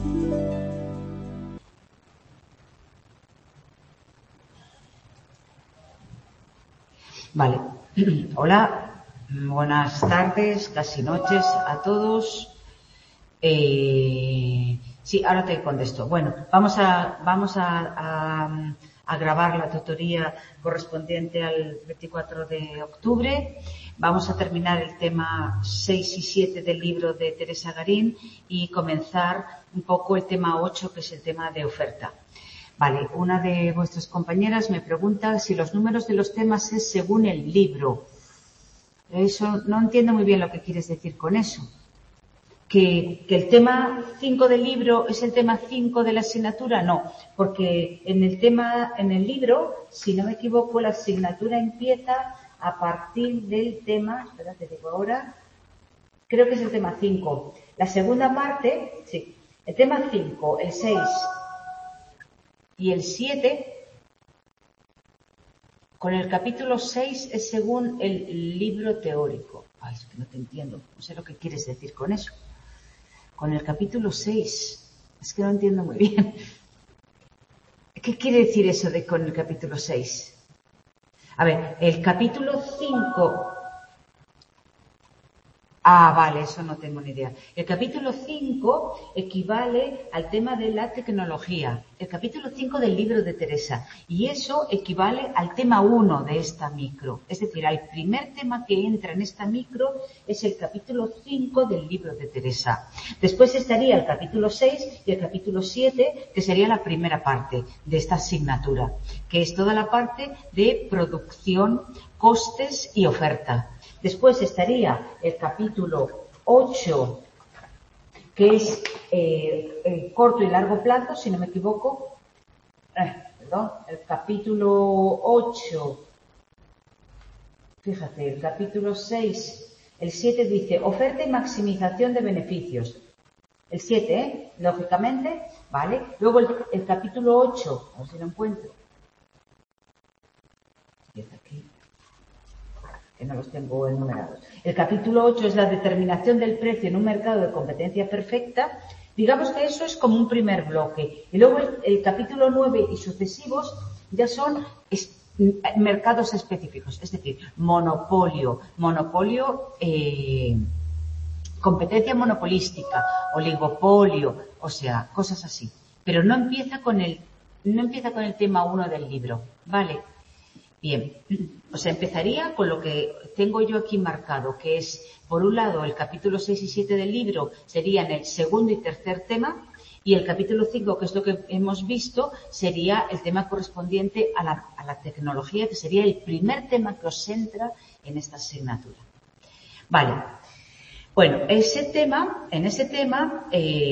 Vale. Hola, buenas tardes, casi noches a todos. Sí, ahora te contesto. Bueno, vamos a grabar la tutoría correspondiente al 24 de octubre. Vamos a terminar el tema 6 y 7 del libro de Teresa Garín y comenzar un poco el tema 8, que es el tema de oferta. Vale, una de vuestras compañeras me pregunta si los números de los temas es según el libro. Eso no entiendo muy bien lo que quieres decir con eso. Que el tema 5 del libro es el tema 5 de la asignatura, no, porque en el libro, si no me equivoco, la asignatura empieza a partir del tema, espera, te digo ahora, creo que es el tema 5. La segunda parte, sí, el tema 5, el 6 y el 7, con el capítulo 6 es según el libro teórico. Ay, es que no te entiendo, no sé lo que quieres decir con eso. Con el capítulo 6. Es que no entiendo muy bien. ¿Qué quiere decir eso de con el capítulo 6? A ver, el capítulo 5... Ah, vale, eso no tengo ni idea. El capítulo 5 equivale al tema de la tecnología. El capítulo 5 del libro de Teresa. Y eso equivale al tema 1 de esta micro. Es decir, al primer tema que entra en esta micro es el capítulo 5 del libro de Teresa. Después estaría el capítulo 6 y el capítulo 7, que sería la primera parte de esta asignatura, que es toda la parte de producción, costes y oferta. Después estaría el capítulo 8, que es el corto y largo plazo, si no me equivoco. El capítulo 8, fíjate, el capítulo 6, el 7 dice oferta y maximización de beneficios. El 7, lógicamente, ¿vale? Luego el capítulo 8, a ver si lo encuentro. Empieza aquí. Que no los tengo enumerados. El capítulo 8 es la determinación del precio en un mercado de competencia perfecta. Digamos que eso es como un primer bloque. Y luego el capítulo 9 y sucesivos ya son mercados específicos, es decir, monopolio, competencia monopolística, oligopolio, o sea, cosas así. Pero no empieza con el tema 1 del libro, ¿vale? Bien, o sea, empezaría con lo que tengo yo aquí marcado, que es, por un lado, el capítulo 6 y 7 del libro serían el segundo y tercer tema, y el capítulo 5, que es lo que hemos visto, sería el tema correspondiente a la tecnología, que sería el primer tema que os entra en esta asignatura. Vale. Bueno, en ese tema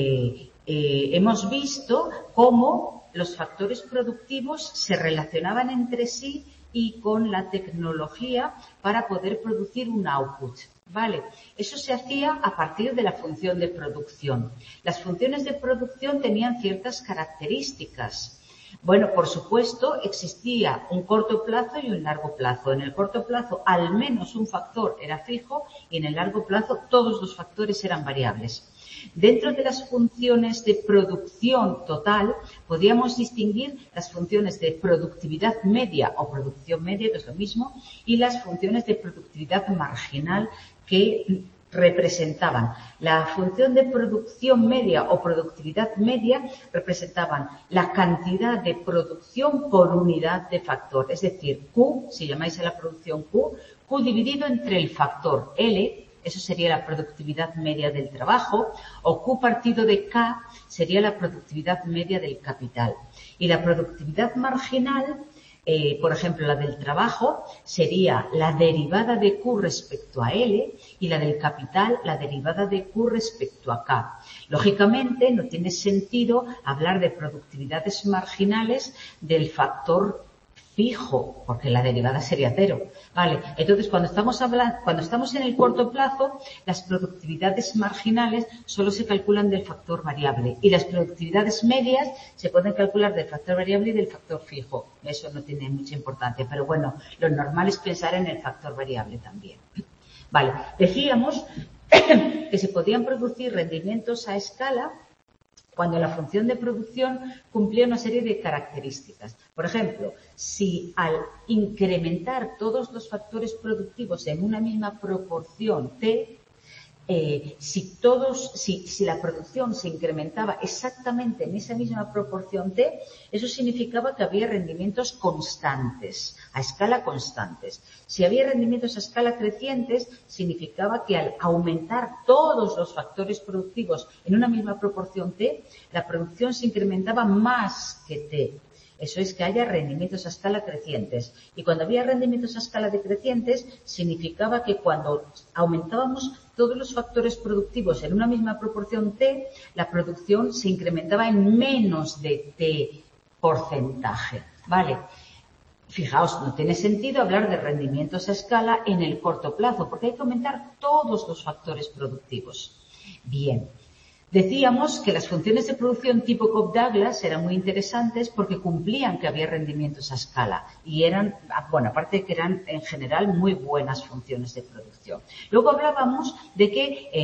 hemos visto cómo los factores productivos se relacionaban entre sí y con la tecnología para poder producir un output, ¿vale? Eso se hacía a partir de la función de producción. Las funciones de producción tenían ciertas características. Bueno, por supuesto, existía un corto plazo y un largo plazo. En el corto plazo, al menos un factor era fijo y en el largo plazo todos los factores eran variables. Dentro de las funciones de producción total, podíamos distinguir las funciones de productividad media o producción media, que es lo mismo, y las funciones de productividad marginal que representaban la función de producción media o productividad media, representaban la cantidad de producción por unidad de factor, es decir, Q, si llamáis a la producción Q dividido entre el factor L, eso sería la productividad media del trabajo, o Q partido de K sería la productividad media del capital. Y la productividad marginal, por ejemplo, la del trabajo, sería la derivada de Q respecto a L y la del capital, la derivada de Q respecto a K. Lógicamente, no tiene sentido hablar de productividades marginales del factor fijo, porque la derivada sería 0. Vale, entonces cuando estamos en el corto plazo, las productividades marginales solo se calculan del factor variable y las productividades medias se pueden calcular del factor variable y del factor fijo. Eso no tiene mucha importancia, pero bueno, lo normal es pensar en el factor variable también. Vale, decíamos que se podían producir rendimientos a escala cuando la función de producción cumplía una serie de características. Por ejemplo, si al incrementar todos los factores productivos en una misma proporción T, si la producción se incrementaba exactamente en esa misma proporción T, eso significaba que había rendimientos constantes, a escala constantes. Si había rendimientos a escala crecientes, significaba que al aumentar todos los factores productivos en una misma proporción T, la producción se incrementaba más que T. Eso es que haya rendimientos a escala crecientes. Y cuando había rendimientos a escala decrecientes, significaba que cuando aumentábamos todos los factores productivos en una misma proporción T, la producción se incrementaba en menos de T porcentaje. ¿Vale? Fijaos, no tiene sentido hablar de rendimientos a escala en el corto plazo, porque hay que aumentar todos los factores productivos. Bien. Decíamos que las funciones de producción tipo Cobb-Douglas eran muy interesantes porque cumplían que había rendimientos a escala y eran, bueno, aparte de que eran en general muy buenas funciones de producción. Luego hablábamos de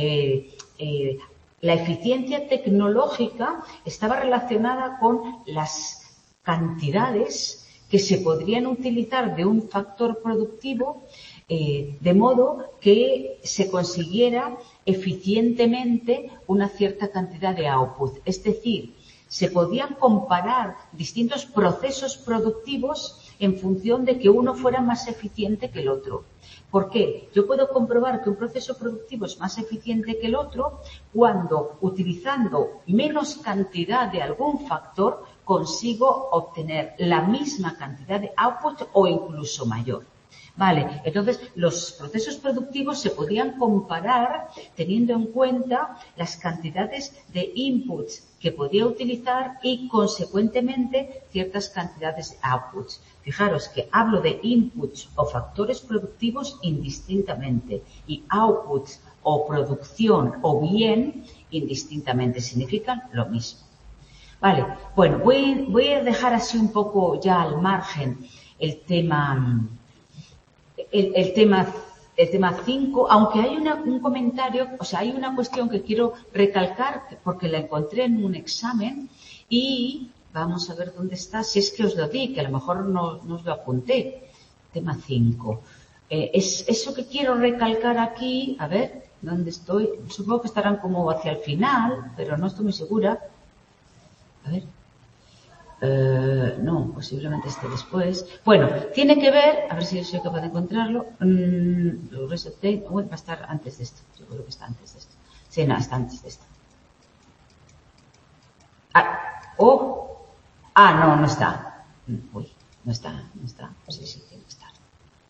que la eficiencia tecnológica estaba relacionada con las cantidades que se podrían utilizar de un factor productivo de modo que se consiguiera eficientemente una cierta cantidad de output. Es decir, se podían comparar distintos procesos productivos en función de que uno fuera más eficiente que el otro. ¿Por qué? Yo puedo comprobar que un proceso productivo es más eficiente que el otro cuando, utilizando menos cantidad de algún factor, consigo obtener la misma cantidad de output o incluso mayor. Vale, entonces los procesos productivos se podían comparar teniendo en cuenta las cantidades de inputs que podía utilizar y, consecuentemente, ciertas cantidades de outputs. Fijaros que hablo de inputs o factores productivos indistintamente y outputs o producción o bien indistintamente, significan lo mismo. Vale, bueno, voy a dejar así un poco ya al margen el tema 5, aunque hay un comentario, o sea, hay una cuestión que quiero recalcar porque la encontré en un examen y vamos a ver dónde está, si es que os lo di, que a lo mejor no os lo apunté. Tema 5. Es eso que quiero recalcar aquí, a ver, ¿dónde estoy? Supongo que estarán como hacia el final, pero no estoy muy segura. A ver. No, posiblemente esté después. Bueno, tiene que ver, a ver si soy capaz de encontrarlo. Va a estar antes de esto. Yo creo que está antes de esto. Sí, no, está antes de esto. No está. Uy, no está. Sí, tiene que estar.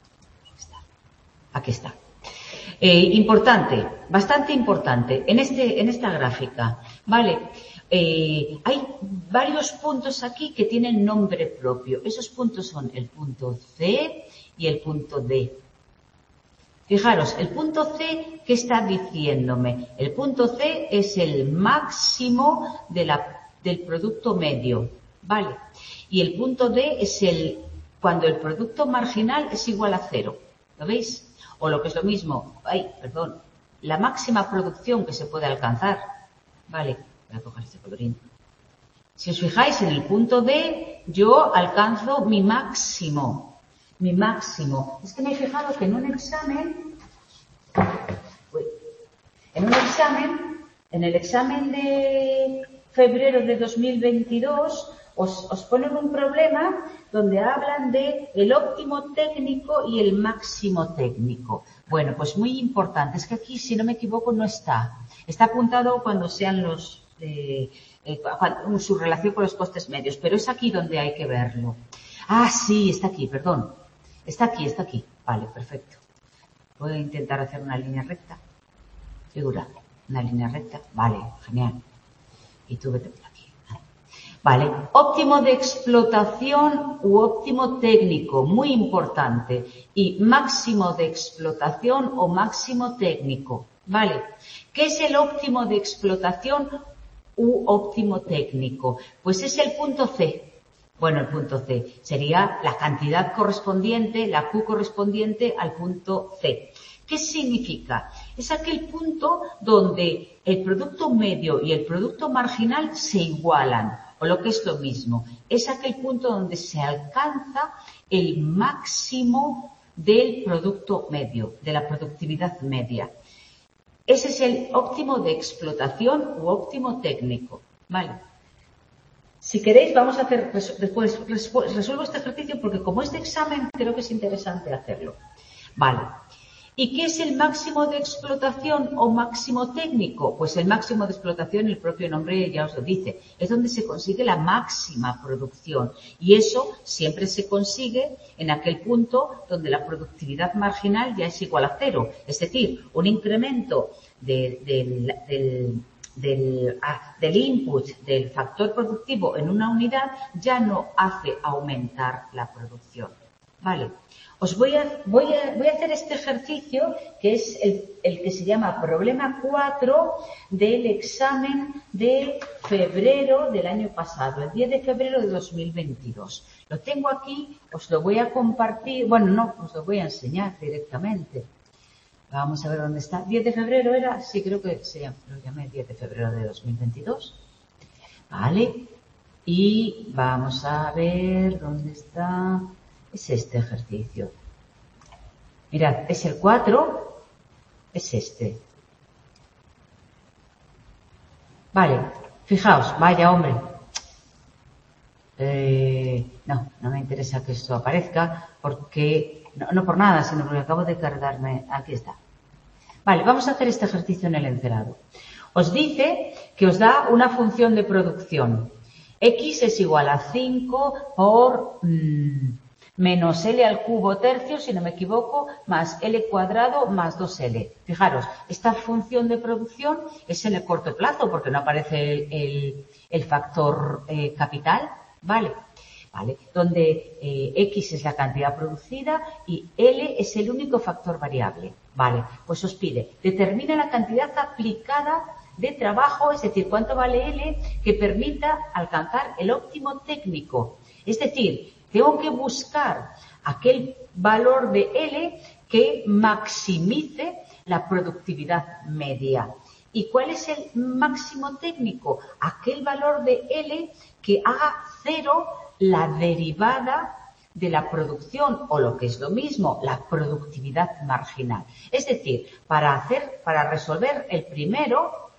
Aquí está. Importante, bastante importante, en esta gráfica, ¿vale? Hay varios puntos aquí que tienen nombre propio. Esos puntos son el punto C y el punto D. Fijaros, el punto C, ¿qué está diciéndome? El punto C es el máximo del producto medio, ¿vale? Y el punto D es cuando el producto marginal es igual a 0. ¿Lo veis? O lo que es lo mismo, la máxima producción que se puede alcanzar. Vale, voy a coger este colorín. Si os fijáis en el punto D, yo alcanzo mi máximo. Es que me he fijado que en un examen, en el examen de febrero de 2022, os ponen un problema donde hablan de el óptimo técnico y el máximo técnico. Bueno, pues muy importante. Es que aquí, si no me equivoco, no está. Está apuntado cuando sean su relación con los costes medios, pero es aquí donde hay que verlo. Sí, está aquí, perdón. Está aquí. Vale, perfecto. Voy a intentar hacer una línea recta. Figura, una línea recta. Vale, genial. Y tú vete por aquí. Vale, óptimo de explotación u óptimo técnico, muy importante. Y máximo de explotación o máximo técnico. Vale, ¿qué es el óptimo de explotación u óptimo técnico? Pues es el punto C. Bueno, el punto C sería la cantidad correspondiente, la Q correspondiente al punto C. ¿Qué significa? Es aquel punto donde el producto medio y el producto marginal se igualan, o lo que es lo mismo. Es aquel punto donde se alcanza el máximo del producto medio, de la productividad media. Ese es el óptimo de explotación u óptimo técnico. Vale. Si queréis, vamos a hacer, después resuelvo este ejercicio porque como es de examen, creo que es interesante hacerlo. Vale. ¿Y qué es el máximo de explotación o máximo técnico? Pues el máximo de explotación, el propio nombre ya os lo dice, es donde se consigue la máxima producción. Y eso siempre se consigue en aquel punto donde la productividad marginal ya es igual a cero. Es decir, un incremento del input del factor productivo en una unidad ya no hace aumentar la producción. Vale. Os voy a hacer este ejercicio que es el que se llama problema 4 del examen de febrero del año pasado, el 10 de febrero de 2022. Lo tengo aquí, os lo voy a compartir, bueno, no, os lo voy a enseñar directamente. Vamos a ver dónde está. 10 de febrero era, sí, creo que lo llamé 10 de febrero de 2022. Vale. Y vamos a ver dónde está. Es este ejercicio. Mirad, es el 4, es este. Vale, fijaos, vaya hombre. No me interesa que esto aparezca porque, no por nada, sino porque acabo de cargarme. Aquí está. Vale, vamos a hacer este ejercicio en el encerado. Os dice que os da una función de producción. X es igual a 5 por menos L al cubo tercio, si no me equivoco, más L cuadrado más 2L. Fijaros, esta función de producción es en el corto plazo porque no aparece el factor capital, ¿vale? ¿Vale? Donde X es la cantidad producida y L es el único factor variable. Vale, pues os pide, determina la cantidad aplicada de trabajo, es decir, cuánto vale L que permita alcanzar el óptimo técnico. Es decir, tengo que buscar aquel valor de L que maximice la productividad media. ¿Y cuál es el máximo técnico? Aquel valor de L que haga cero la derivada de la producción, o lo que es lo mismo, la productividad marginal. Es decir, para resolver el primero,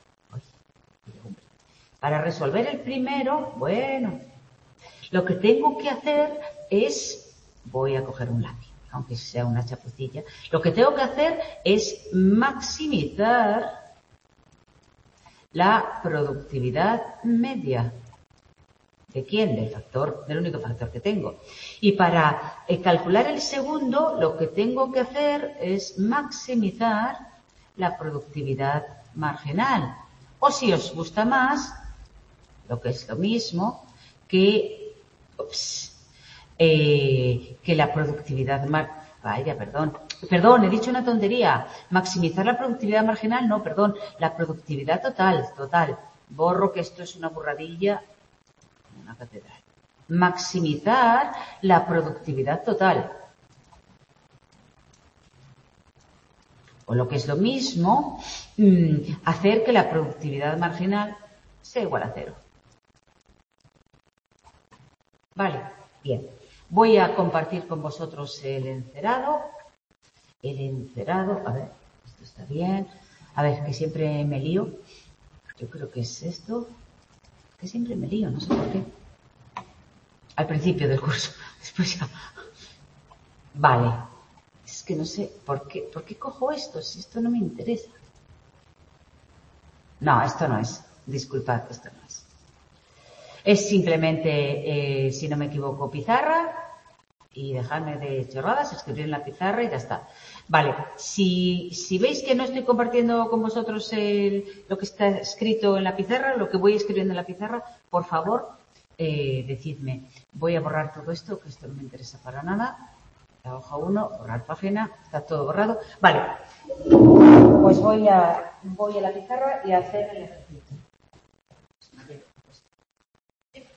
bueno, lo que tengo que hacer es, voy a coger un lápiz, aunque sea una chapucilla, lo que tengo que hacer es maximizar la productividad media. ¿De quién? Del único factor que tengo. Y para calcular el segundo, lo que tengo que hacer es maximizar la productividad marginal. O si os gusta más, lo que es lo mismo, que la productividad marginal. Vaya, perdón, he dicho una tontería. Maximizar la productividad marginal, no, perdón, la productividad total. Borro que esto es una burradilla. Una catedral. Maximizar la productividad total. O lo que es lo mismo, hacer que la productividad marginal sea igual a cero. Vale, bien. Voy a compartir con vosotros el encerado. A ver, esto está bien. A ver, que siempre me lío. Yo creo que es esto. Que siempre me lío, no sé por qué. Al principio del curso, después ya. Vale. Es que no sé, ¿por qué cojo esto? Si esto no me interesa. No, esto no es. Disculpad, esto no es. Es simplemente, si no me equivoco, pizarra y dejarme de chorradas, escribir en la pizarra y ya está. Vale, si veis que no estoy compartiendo con vosotros lo que está escrito en la pizarra, lo que voy escribiendo en la pizarra, por favor, decidme. Voy a borrar todo esto, que esto no me interesa para nada. La hoja 1, borrar página, está todo borrado. Vale, pues voy a la pizarra y a hacer el ejercicio.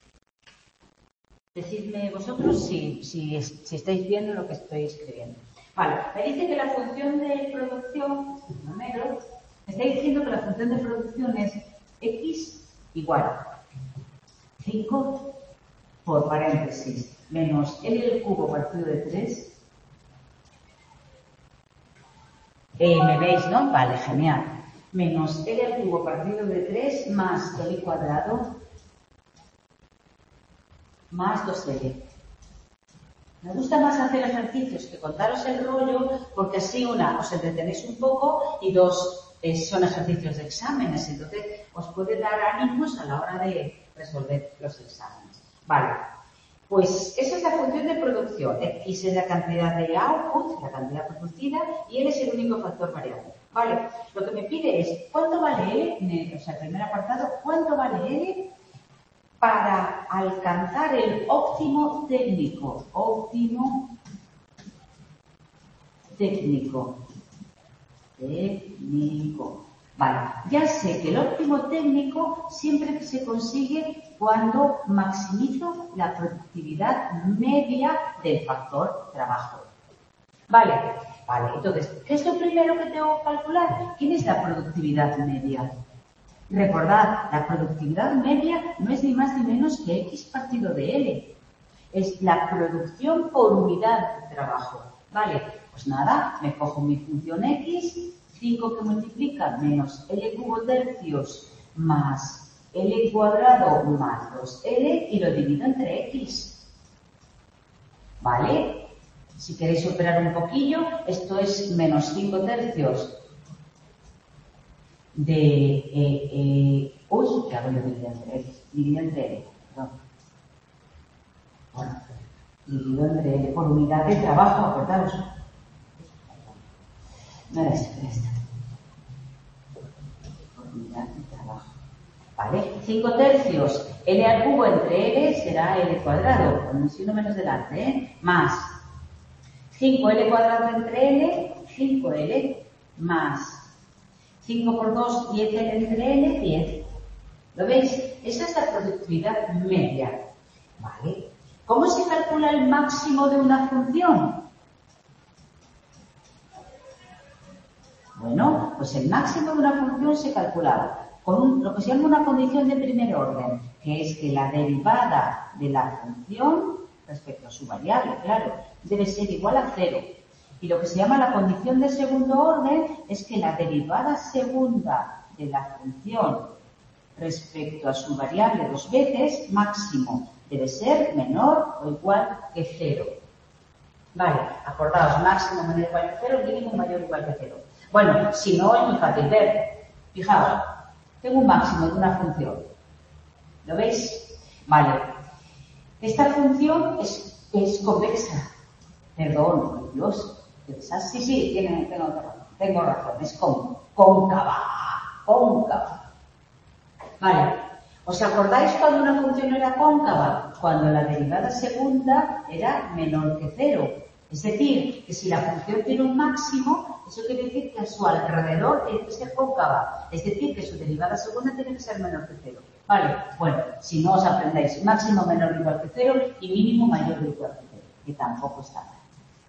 Decidme vosotros si estáis viendo lo que estoy escribiendo. Vale, me dice que la función de producción, no negro, me está diciendo que la función de producción es x igual a 5 por paréntesis menos L al cubo partido de 3. ¿Me veis, no? Vale, genial. Menos L al cubo partido de 3 más L cuadrado más 2L. Me gusta más hacer ejercicios que contaros el rollo, porque así, una, os entretenéis un poco y dos, son ejercicios de exámenes, entonces os puede dar ánimos a la hora de resolver los exámenes. Vale, pues esa es la función de producción. X es la cantidad de output, la cantidad producida, y L es el único factor variable. Vale, lo que me pide es, ¿cuánto vale L? O sea, el primer apartado, ¿cuánto vale L para alcanzar el óptimo técnico? Óptimo técnico. Vale, ya sé que el óptimo técnico siempre se consigue cuando maximizo la productividad media del factor trabajo. Vale, entonces, ¿qué es lo primero que tengo que calcular? ¿Quién es la productividad media? Recordad, la productividad media no es ni más ni menos que X partido de L. Es la producción por unidad de trabajo. Vale, pues nada, me cojo mi función X, 5 que multiplica menos L cubo tercios más L cuadrado más 2L y lo divido entre X. ¿Vale? Si queréis operar un poquillo, esto es menos 5 tercios de... uy, ¿qué hago yo dividido entre X? Dividido entre L, perdón. Bueno, dividido entre L por unidad de trabajo, acordaros. No era esto. Por unidad de trabajo. ¿Vale? 5 tercios. L al cubo entre L será L cuadrado, con un signo menos delante, ¿eh? Más 5L cuadrado entre L, 5L, más 5 por 2, 10L entre L, 10. ¿Lo veis? Esa es la productividad media. ¿Vale? ¿Cómo se calcula el máximo de una función? Bueno, pues el máximo de una función se calcula con lo que se llama una condición de primer orden, que es que la derivada de la función respecto a su variable, claro, debe ser igual a 0. Y lo que se llama la condición de segundo orden es que la derivada segunda de la función respecto a su variable dos veces, máximo, debe ser menor o igual que 0. Vale, acordaos, máximo menor o igual que 0, mínimo mayor o igual que 0. Bueno, si no es muy fácil ver. Fijaos, tengo un máximo de una función. ¿Lo veis? Vale. Esta función es convexa. Perdón, Dios. Sí, tengo razón. Es cóncava. Vale. ¿Os acordáis cuando una función era cóncava? Cuando la derivada segunda era menor que 0. Es decir, que si la función tiene un máximo, eso quiere decir que a su alrededor tiene que ser cóncava. Es decir, que su derivada segunda tiene que ser menor que 0. Vale, bueno, si no os aprendéis máximo menor o igual que 0 y mínimo mayor o igual que 0, que tampoco está mal.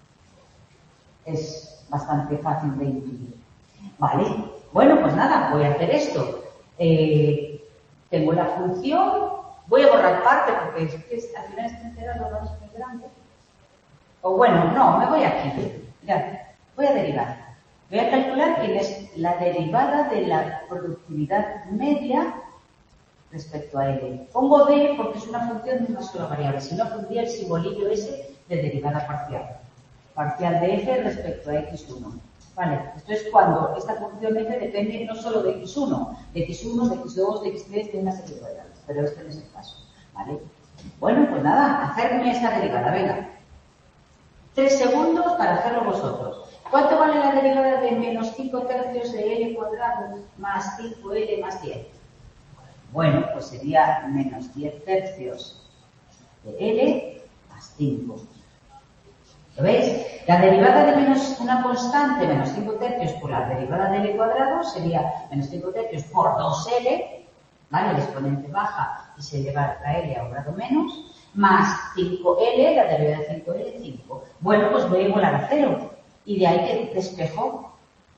Es bastante fácil de intuir. Vale, bueno, pues nada, voy a hacer esto. Tengo la función, voy a borrar parte porque es que al final este entero no es muy grande. O bueno, no, me voy aquí. Mirad, voy a derivar. Voy a calcular quién es la derivada de la productividad media respecto a L. Pongo D porque es una función de una sola variable, si no pondría el simbolillo ese de derivada parcial. Parcial de f respecto a x1. Vale, esto es cuando esta función f depende no solo de x1, de x2, de x3, de una serie de variables, pero este no es el caso. Vale. Bueno, pues nada, hacerme esta derivada, venga. 3 segundos para hacerlo vosotros. ¿Cuánto vale la derivada de menos 5 tercios de L cuadrado más 5L más 10? Bueno, pues sería menos 10 tercios de L más 5. ¿Lo veis? La derivada de menos una constante, menos 5 tercios por la derivada de L cuadrado sería menos 5 tercios por 2L, ¿vale? El exponente baja y se eleva a L a un grado menos, más 5L, la derivada de 5L, 5. Bueno, pues voy a igualar a 0. Y de ahí que despejo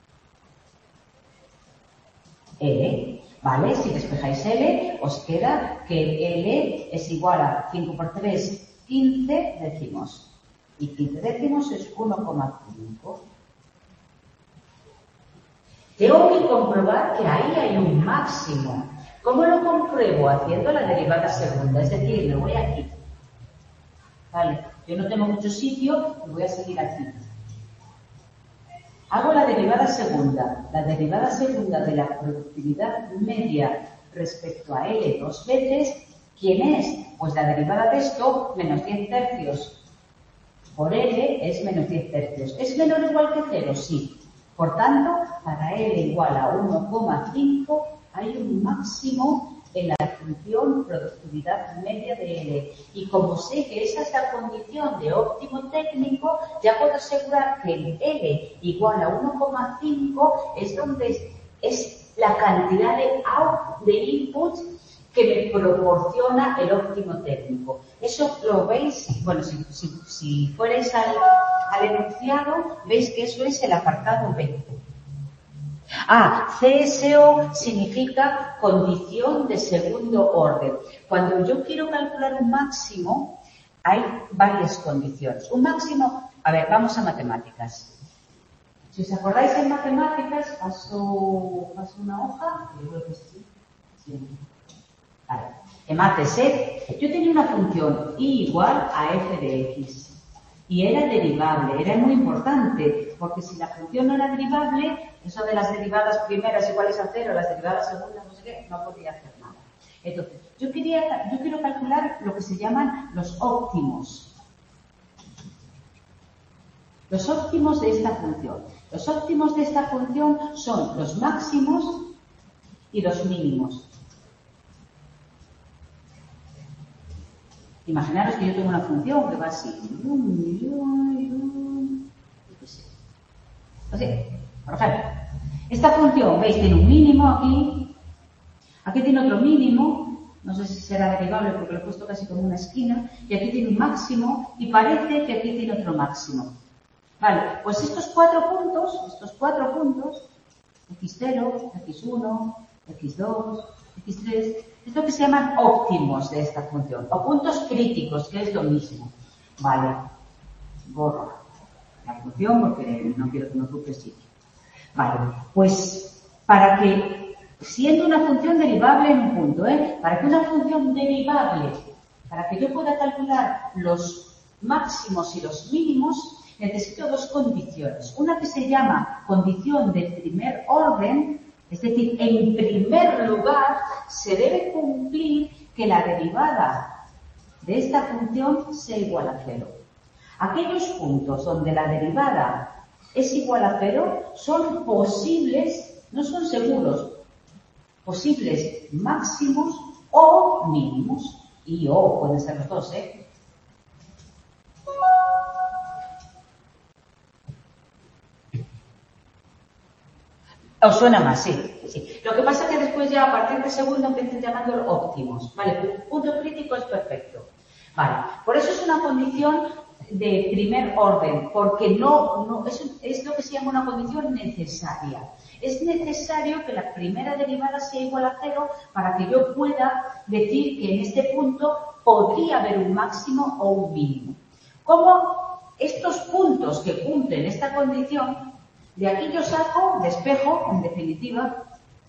L. ¿Vale? Si despejáis L, os queda que L es igual a 5 por 3, 15 décimos. Y 15 décimos es 1,5. Tengo que comprobar que ahí hay un máximo. ¿Cómo lo compruebo? Haciendo la derivada segunda. Es decir, me voy aquí. Vale, yo no tengo mucho sitio, me voy a seguir aquí. Hago la derivada segunda. La derivada segunda de la productividad media respecto a L dos veces, ¿quién es? Pues la derivada de esto, menos 10 tercios por L es menos 10 tercios. ¿Es menor o igual que 0? Sí. Por tanto, para L igual a 1,5 hay un máximo en la función productividad media de L. Y como sé que esa es la condición de óptimo técnico, ya puedo asegurar que en L igual a 1,5 es donde es la cantidad de inputs que me proporciona el óptimo técnico. Eso lo veis, bueno, si fuerais al enunciado, veis que eso es el apartado B. CSO significa condición de segundo orden. Cuando yo quiero calcular un máximo, hay varias condiciones. Un máximo, a ver, vamos a matemáticas. Si os acordáis en matemáticas, paso una hoja, yo creo que sí. Vale. En mates, yo tenía una función y igual a f de x. Y era derivable, era muy importante, porque si la función no era derivable, eso de las derivadas primeras iguales a 0, las derivadas segundas, no sé qué, no podía hacer nada. Entonces, yo quiero calcular lo que se llaman los óptimos. Los óptimos de esta función. Los óptimos de esta función son los máximos y los mínimos. Imaginaros que yo tengo una función que va así. Así, por ejemplo. Esta función, ¿veis? Tiene un mínimo aquí. Aquí tiene otro mínimo. No sé si será derivable porque lo he puesto casi como una esquina. Y aquí tiene un máximo. Y parece que aquí tiene otro máximo. Vale, pues estos cuatro puntos, x0, x1, x2, x3, es lo que se llaman óptimos de esta función, o puntos críticos, que es lo mismo. Vale, borro la función porque no quiero que me ocupe sitio. Vale, pues para que, siendo una función derivable en un punto, para que una función derivable, para que yo pueda calcular los máximos y los mínimos, necesito dos condiciones. Una que se llama condición de primer orden, es decir, en primer lugar se debe cumplir que la derivada de esta función sea igual a 0. Aquellos puntos donde la derivada es igual a 0 son posibles, no son seguros, posibles máximos o mínimos. Y o pueden ser los dos, ¿Os suena más? Sí. Lo que pasa es que después ya a partir del segundo empiezan llamándolo óptimos. Vale, punto crítico es perfecto. Vale, por eso es una condición de primer orden, porque es lo que se llama una condición necesaria. Es necesario que la primera derivada sea igual a 0 para que yo pueda decir que en este punto podría haber un máximo o un mínimo. Como estos puntos que cumplen esta condición, de aquí yo saco, despejo, en definitiva,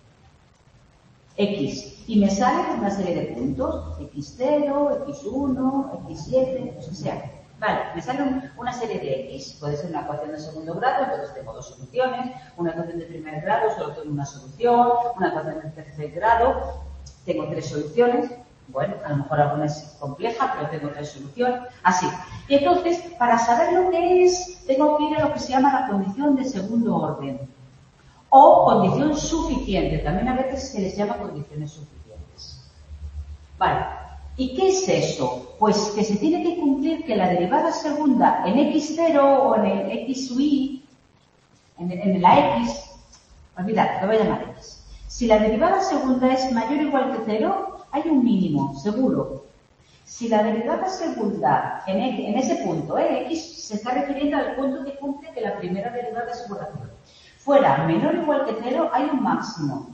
x. Y me sale una serie de puntos, x0, x1, x7, lo que sea. Vale, me sale una serie de x. Puede ser una ecuación de segundo grado, entonces tengo dos soluciones. Una ecuación de primer grado, solo tengo una solución. Una ecuación de tercer grado, tengo tres soluciones. Bueno, a lo mejor alguna es compleja, pero tengo tres soluciones. Así. Y entonces, para saber lo que es, tengo que ir a lo que se llama la condición de segundo orden. O condición suficiente. También a veces se les llama condiciones suficientes. Vale. ¿Y qué es eso? Pues que se tiene que cumplir que la derivada segunda en x0 o en el x sub i, en la x, olvidad, lo voy a llamar x. Si la derivada segunda es mayor o igual que 0, hay un mínimo, seguro. Si la derivada segunda, en ese punto, x se está refiriendo al punto que cumple que la primera derivada es igual a 0, fuera menor o igual que 0, hay un máximo.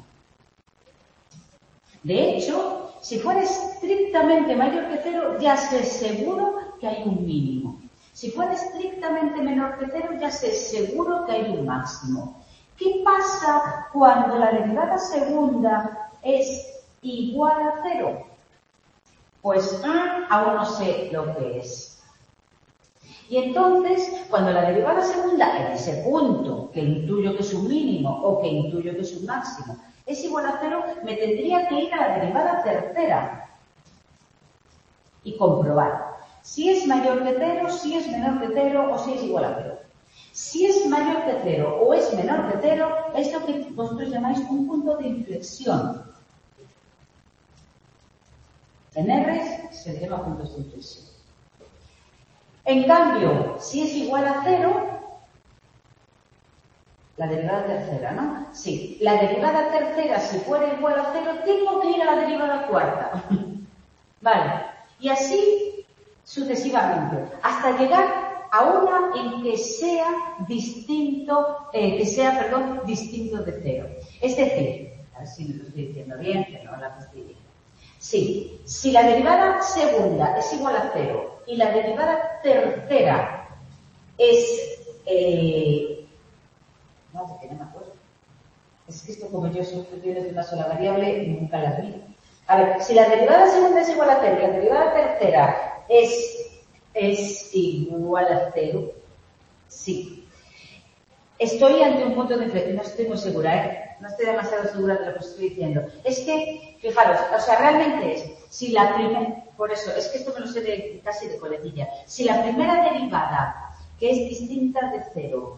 De hecho, si fuera estrictamente mayor que 0, ya sé seguro que hay un mínimo. Si fuera estrictamente menor que 0, ya sé seguro que hay un máximo. ¿Qué pasa cuando la derivada segunda es igual a 0? Pues aún no sé lo que es. Y entonces, cuando la derivada segunda en ese punto, que intuyo que es un mínimo o que intuyo que es un máximo, es igual a 0, me tendría que ir a la derivada tercera y comprobar si es mayor que 0, si es menor que 0 o si es igual a 0. Si es mayor que 0 o es menor que 0, es lo que vosotros llamáis un punto de inflexión. En R se le llama puntos de inflexión. En cambio, si es igual a 0, la derivada tercera, ¿no? Sí, la derivada tercera, si fuera igual a 0, tengo que ir a la derivada cuarta. Vale, y así sucesivamente, hasta llegar a una en que sea distinto, distinto de 0. Es decir, a ver si me lo estoy diciendo bien, que no la estoy bien. Sí, si la derivada segunda es igual a 0 y la derivada tercera es... no, porque no me acuerdo. Es que esto, como yo soy funciones de una sola variable, nunca las vi. A ver, si la derivada segunda es igual a 0 y la derivada tercera es igual a 0, sí. Estoy ante un punto de inflexión, no estoy muy segura, no estoy demasiado segura de lo que estoy diciendo. Es que, fijaros, o sea, realmente es, si la primera, por eso, es que esto me lo sé casi de coletilla, si la primera derivada, que es distinta de 0,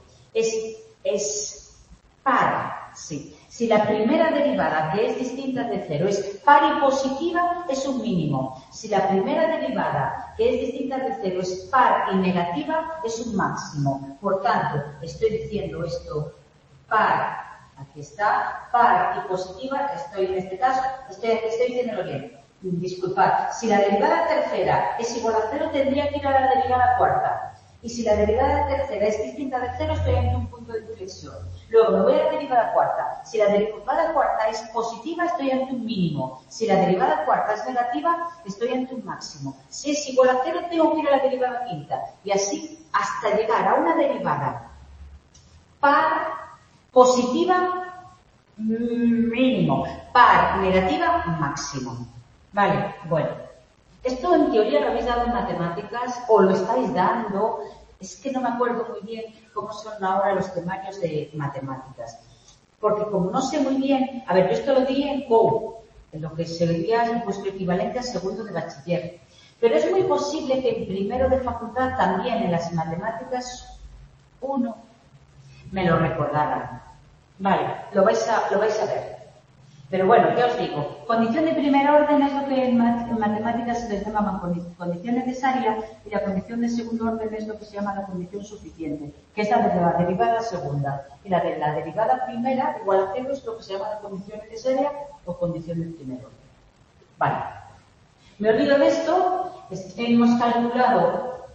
es par, sí. Si la primera derivada, que es distinta de 0, es par y positiva, es un mínimo. Si la primera derivada, que es distinta de 0, es par y negativa, es un máximo. Por tanto, estoy diciendo esto, par, aquí está, par y positiva, estoy en este caso, estoy diciéndolo bien. Disculpad, si la derivada tercera es igual a 0, tendría que ir a la derivada cuarta. Y si la derivada tercera es distinta de 0, estoy ante un punto de inflexión. Luego me voy a la derivada cuarta. Si la derivada cuarta es positiva, estoy ante un mínimo. Si la derivada cuarta es negativa, estoy ante un máximo. Si es igual a 0, tengo que ir a la derivada quinta. Y así hasta llegar a una derivada par, positiva, mínimo. Par, negativa, máximo. Vale, bueno. Esto en teoría lo habéis dado en matemáticas o lo estáis dando. Es que no me acuerdo muy bien cómo son ahora los temarios de matemáticas. Porque como no sé muy bien, a ver, yo esto lo di en COU, en lo que sería vuestro equivalente al segundo de bachiller. Pero es muy posible que en primero de facultad también en las matemáticas 1 me lo recordaran. Vale, lo vais a ver. Pero bueno, ya os digo, condición de primer orden es lo que en matemáticas se les llama condición necesaria y la condición de segundo orden es lo que se llama la condición suficiente, que es la de la derivada segunda. Y la de la derivada primera, igual a 0, es lo que se llama la condición necesaria o condición de primer orden. Vale. Me olvido de esto, hemos calculado,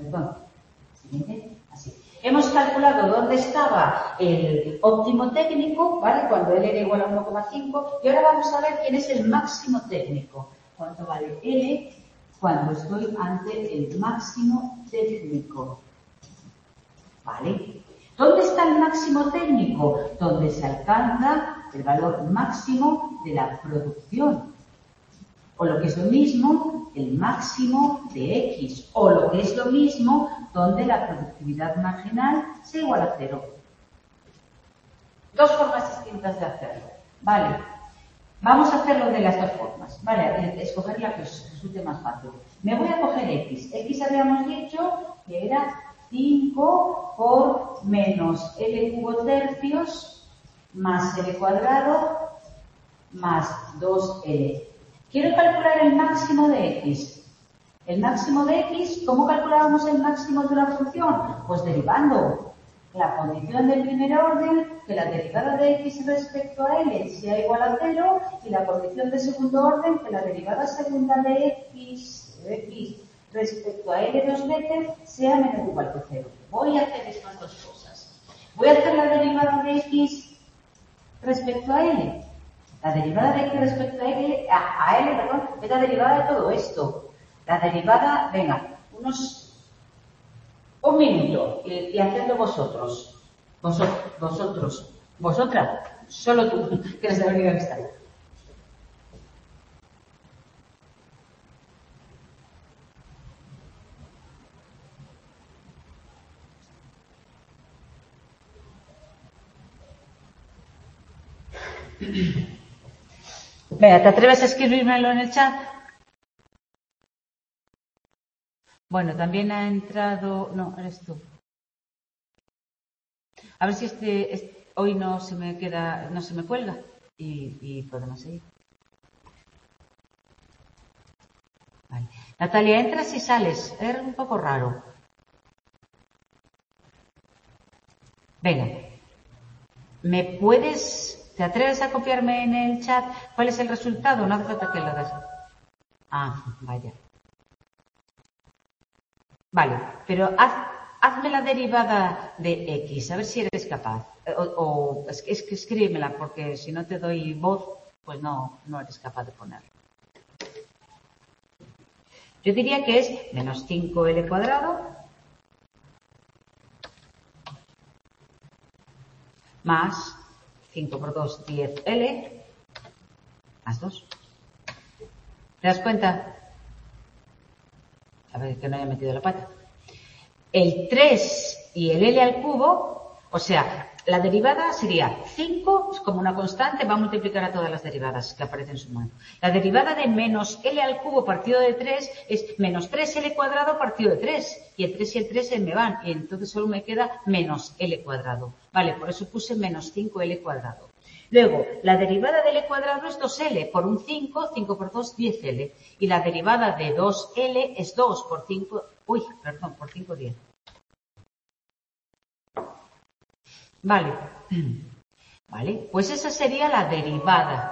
hemos calculado dónde estaba el óptimo técnico, ¿vale? Cuando L era igual a 1,5. Y ahora vamos a ver quién es el máximo técnico. ¿Cuánto vale L cuando estoy ante el máximo técnico? ¿Vale? ¿Dónde está el máximo técnico? Donde se alcanza el valor máximo de la producción. O lo que es lo mismo, el máximo de X. O lo que es lo mismo, donde la productividad marginal sea igual a 0. Dos formas distintas de hacerlo. Vale. Vamos a hacerlo de las dos formas. Vale, escoger la que os resulte más fácil. Me voy a coger X. X habíamos dicho que era 5 por menos L cubo tercios más L cuadrado más 2L. Quiero calcular el máximo de X. El máximo de X, ¿cómo calculábamos el máximo de una función? Pues derivando la condición del primer orden, que la derivada de X respecto a L sea igual a 0, y la condición de segundo orden, que la derivada segunda de X de x respecto a L 2 veces sea menos o igual que 0. Voy a hacer estas dos cosas. Voy a hacer la derivada de x respecto a L. La derivada de x respecto a L, perdón, es la derivada de todo esto. La derivada, venga, un minuto y hacedlo vosotros. Vosotras, solo tú, que eres la única que está. Venga, ¿te atreves a escribírmelo en el chat? Bueno, también ha entrado... No, eres tú. A ver si hoy no se me cuelga y podemos seguir. Vale. Natalia, entras y sales. Es un poco raro. Venga. ¿Te atreves a copiarme en el chat cuál es el resultado? No hace falta que lo hagas. Ah, vaya. Vale, pero hazme la derivada de x, a ver si eres capaz. Es que escríbemela, porque si no te doy voz, pues no eres capaz de ponerla. Yo diría que es menos 5L cuadrado más 5 por 2, 10L más 2. ¿Te das cuenta? A ver, que no haya metido la pata. El 3 y el L al cubo, o sea, la derivada sería 5, es como una constante, va a multiplicar a todas las derivadas que aparecen sumando. La derivada de menos L al cubo partido de 3 es menos 3L cuadrado partido de 3. Y el 3 y el 3 se me van, y entonces solo me queda menos L cuadrado. Vale, por eso puse menos 5L cuadrado. Luego, la derivada de L cuadrado es 2L, por un 5, 5 por 2, 10L. Y la derivada de 2L es 2 por 5, por 5, 10. Vale. Vale, pues esa sería la derivada.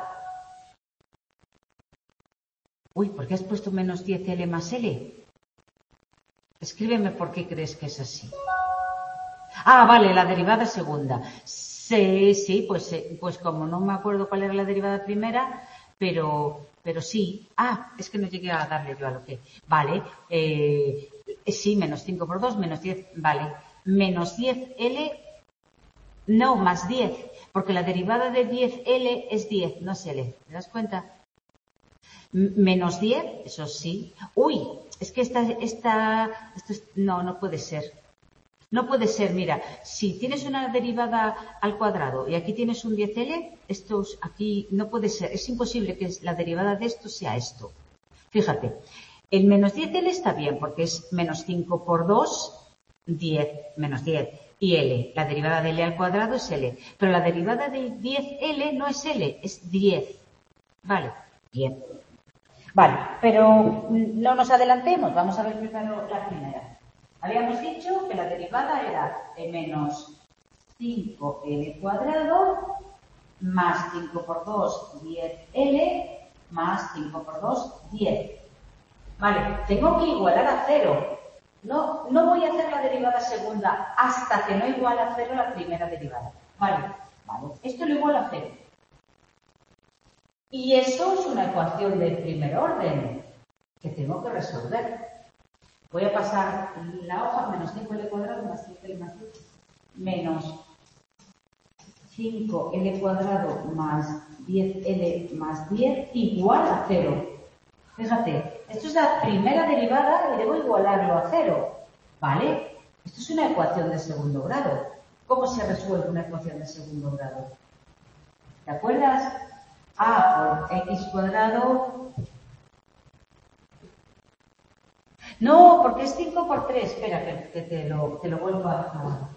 ¿Por qué has puesto menos 10L más L? Escríbeme por qué crees que es así. Ah, vale, la derivada segunda. Sí, pues como no me acuerdo cuál era la derivada primera, pero sí. Ah, es que no llegué a darle yo a lo que... Vale, sí, menos 5 por 2, menos 10, vale. Menos 10L, no, más 10, porque la derivada de 10L es 10, no es L. ¿Te das cuenta? Menos 10, eso sí. Es que no puede ser. No puede ser, mira, si tienes una derivada al cuadrado y aquí tienes un 10L, aquí no puede ser, es imposible que la derivada de esto sea esto. Fíjate, el menos 10L está bien porque es menos 5 por 2, 10, menos 10. Y L, la derivada de L al cuadrado es L, pero la derivada de 10L no es L, es 10. Vale, bien. Vale, pero no nos adelantemos, vamos a ver primero la primera. Habíamos dicho que la derivada era de menos 5L cuadrado más 5 por 2, 10L más 5 por 2, 10. Vale, tengo que igualar a 0. No voy a hacer la derivada segunda hasta que no iguale a 0 la primera derivada. Vale, esto lo iguala a 0. Y eso es una ecuación de primer orden que tengo que resolver. Voy a pasar la hoja menos 5L cuadrado más 5L más 10 menos 5L cuadrado más 10L más 10 igual a 0. Fíjate, esto es la primera derivada y debo igualarlo a 0. ¿Vale? Esto es una ecuación de segundo grado. ¿Cómo se resuelve una ecuación de segundo grado? ¿Te acuerdas? A por x cuadrado... No, porque es 5 por 3. Espera, que te lo vuelvo a...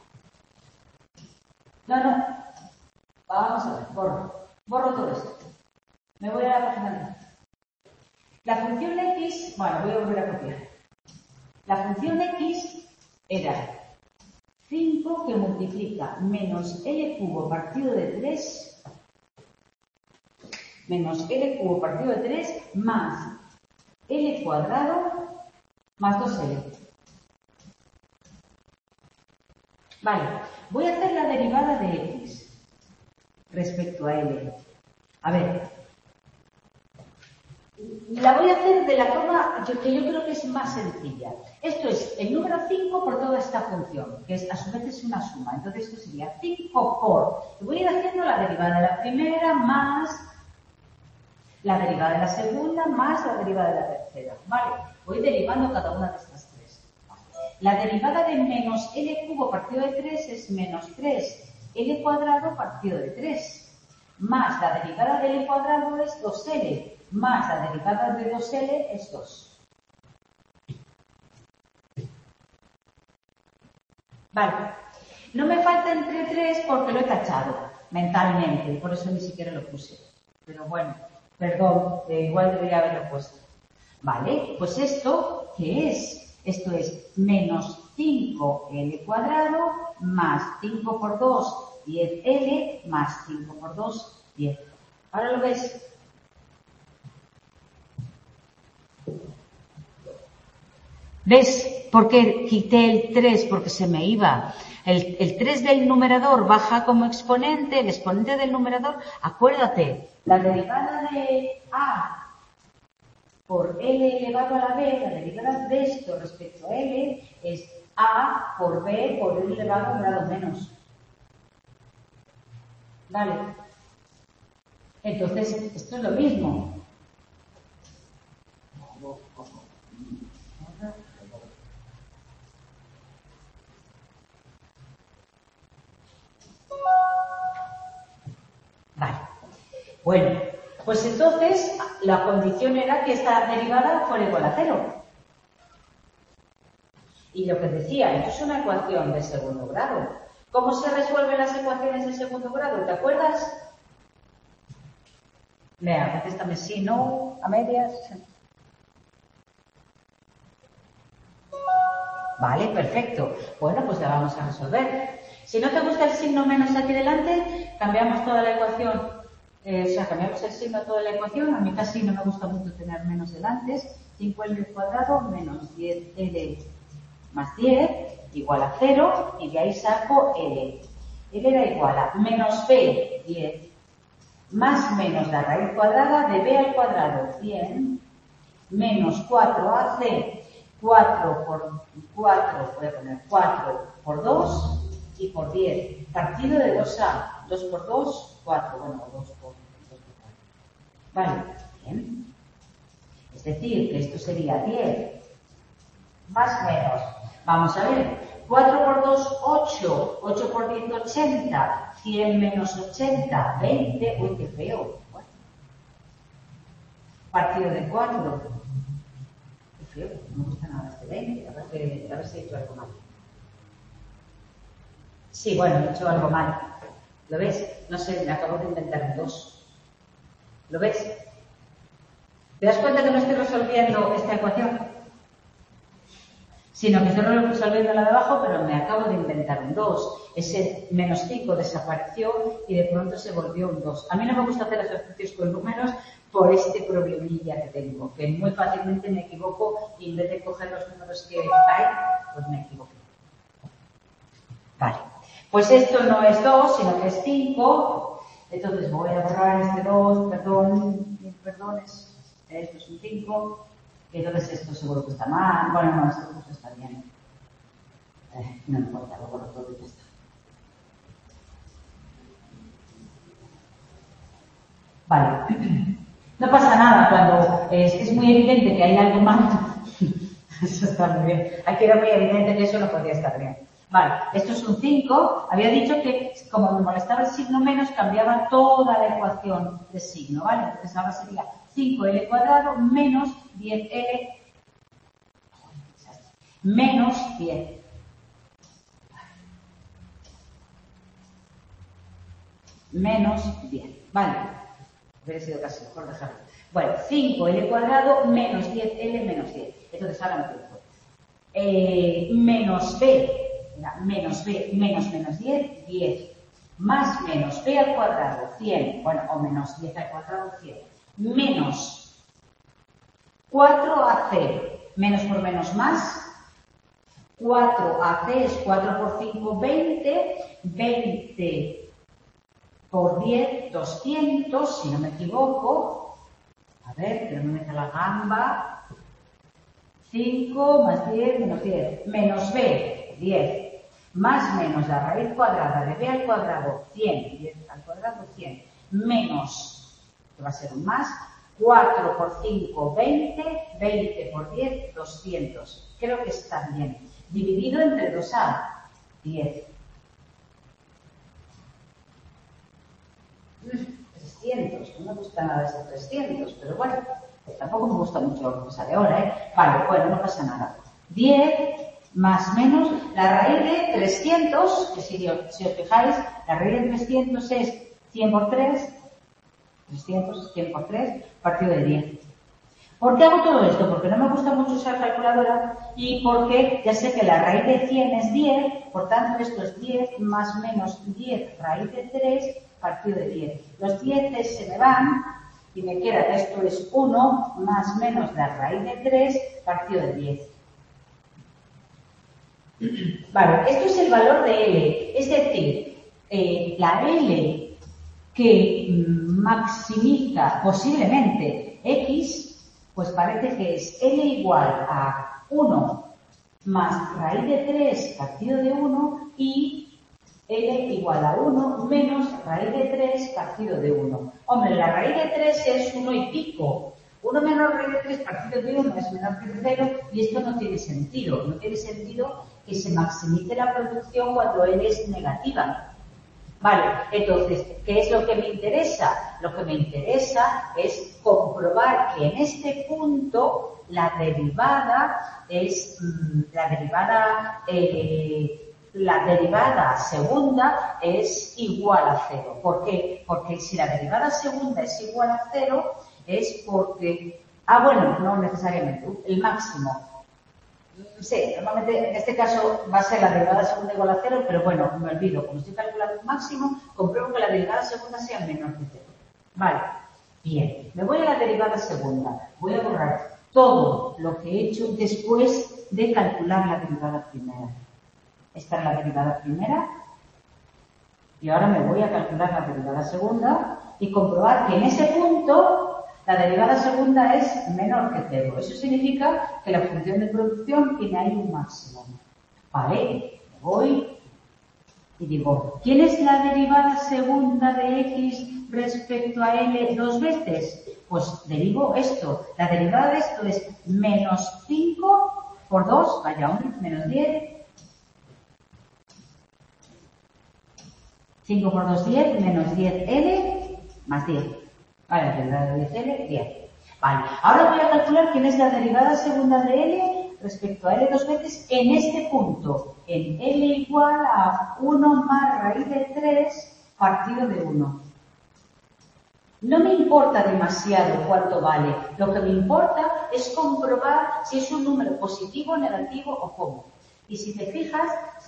No. Vamos a ver, borro todo esto. Me voy a la página de... La función x... Bueno, voy a volver a copiar. La función x era 5 que multiplica menos L cubo partido de 3 menos L cubo partido de 3 más L cuadrado más 2L. Vale, voy a hacer la derivada de X respecto a L. A ver, la voy a hacer de la forma que yo creo que es más sencilla. Esto es el número 5 por toda esta función, que es, a su vez es una suma. Entonces esto sería 5 por... Voy a ir haciendo la derivada de la primera más la derivada de la segunda más la derivada de la tercera. Vale, voy derivando cada una de estas tres. La derivada de menos L cubo partido de 3 es menos 3L cuadrado partido de 3. Más la derivada de L cuadrado es 2L. Más la derivada de 2L es 2. Vale. No me falta entre 3 porque lo he tachado mentalmente, por eso ni siquiera lo puse. Pero bueno, perdón, igual debería haberlo puesto. Vale, pues esto, ¿qué es? Esto es menos 5L cuadrado más 5 por 2, 10L más 5 por 2, 10. ¿Ahora lo ves? ¿Ves por qué quité el 3? Porque se me iba. El 3 del numerador baja como exponente, el exponente del numerador, acuérdate, la derivada de A por L elevado a la B, la derivada de esto respecto a L, es A por B por L elevado al grado menos. ¿Vale? Entonces, esto es lo mismo. Vale. Bueno, pues entonces la condición era que esta derivada fuera igual a 0. Y lo que decía, esto es una ecuación de segundo grado. ¿Cómo se resuelven las ecuaciones de segundo grado? ¿Te acuerdas? Vea, contéstame sí, no, a medias. Vale, perfecto. Bueno, pues la vamos a resolver. Si no te gusta el signo menos aquí delante, cambiamos toda la ecuación. Cambiamos el signo de toda la ecuación. A mí casi no me gusta mucho tener menos delante. 5L cuadrado menos 10L más 10 igual a 0. Y de ahí saco L. L era igual a menos B, 10. Más menos la raíz cuadrada de B al cuadrado, 100. Menos 4AC. 4 por 4, voy a poner 4 por 2 y por 10. Partido de 2A. 2 por 2, 4. Bueno, 2 por 4. Vale, bien. Es decir, que esto sería 10 más menos. Vamos a ver. 4 por 2, 8. 8 por 10, 80. 100 menos 80, 20. Uy, qué feo. Bueno. Partido de 4. No me gusta nada este 20, a ver si he hecho algo mal. Sí, bueno, he hecho algo mal. ¿Lo ves? No sé, me acabo de inventar un 2. ¿Lo ves? ¿Te das cuenta que no estoy resolviendo esta ecuación? Sino que estoy resolviendo la de abajo, pero me acabo de inventar un 2. Ese menos 5 desapareció y de pronto se volvió un 2. A mí no me gusta hacer ejercicios con números por este problemilla que tengo, que muy fácilmente me equivoco y en vez de coger los números que hay, pues me equivoqué. Vale, pues esto no es 2, sino que es 5. Entonces voy a borrar este 2, perdones, esto es un 5. Y entonces esto seguro que está mal. Bueno, no, esto justo está bien. No importa, lo borro todo y ya está. Vale. No pasa nada cuando es muy evidente que hay algo mal. Eso está muy bien. Aquí era muy evidente que eso no podía estar bien. Vale, esto es un 5. Había dicho que como me molestaba el signo menos, cambiaba toda la ecuación de signo, ¿vale? Entonces ahora sería 5L cuadrado menos 10L menos 10. Menos 10. Vale. Hubiera sido casi mejor dejarlo. Bueno, 5L cuadrado menos 10L menos 10. Entonces ahora empiezo. Menos B. Menos B menos 10, 10. Más menos B al cuadrado, 100. Bueno, o menos 10 al cuadrado, 100. Menos 4AC, menos por menos más. 4AC es 4 por 5, 20. 20 por 10, 200, si no me equivoco. A ver, que no me deja la gamba. 5 más 10 menos 10. Menos B, 10. Más menos la raíz cuadrada de B al cuadrado, 100. 10 al cuadrado, 100. Menos, que va a ser un más, 4 por 5, 20. 20 por 10, 200. Creo que está bien. Dividido entre 2A, 10. 300. No me gusta nada ese 300, pero bueno, tampoco me gusta mucho lo que sale ahora, ¿eh? Vale, bueno, no pasa nada. 10 más menos la raíz de 300, que si os fijáis, la raíz de 300 es 100 por 3. 300 es 100 por 3, partido de 10. ¿Por qué hago todo esto? Porque no me gusta mucho usar calculadora y porque ya sé que la raíz de 100 es 10, por tanto esto es 10 más menos 10 raíz de 3 partido de 10. Los 10 se me van y me queda que esto es 1 más menos la raíz de 3 partido de 10. Vale, esto es el valor de L, es decir, la L que maximiza posiblemente X, pues parece que es L igual a 1 más raíz de 3 partido de 1 y L igual a 1 menos raíz de 3 partido de 1. Hombre, la raíz de 3 es 1 y pico. 1 menos raíz de 3 partido de 1 es menor que 0 y esto no tiene sentido. No tiene sentido que se maximice la producción cuando L es negativa. Vale, entonces, ¿qué es lo que me interesa? Lo que me interesa es comprobar que en este punto la derivada es la derivada segunda es igual a 0. ¿Por qué? Porque si la derivada segunda es igual a 0 es porque... bueno, no necesariamente, el máximo. Sí, normalmente en este caso va a ser la derivada segunda igual a 0, pero bueno, me olvido. Como estoy calculando el máximo, compruebo que la derivada segunda sea menor que 0. Vale, bien. Me voy a la derivada segunda. Voy a borrar todo lo que he hecho después de calcular la derivada primera. Esta es la derivada primera. Y ahora me voy a calcular la derivada segunda y comprobar que en ese punto la derivada segunda es menor que 0. Eso significa que la función de producción tiene ahí un máximo. Vale, me voy y digo, ¿quién es la derivada segunda de X respecto a L dos veces? Pues derivo esto. La derivada de esto es menos 5 por 2, vaya hombre, menos 10. 5 por 2, 10, menos 10L más 10. Vale, la derivada de 10L, 10. Vale, ahora voy a calcular quién es la derivada segunda de L respecto a L dos veces en este punto. En L igual a 1 más raíz de 3 partido de 1. No me importa demasiado cuánto vale. Lo que me importa es comprobar si es un número positivo, negativo o cómo. Y si te fijas,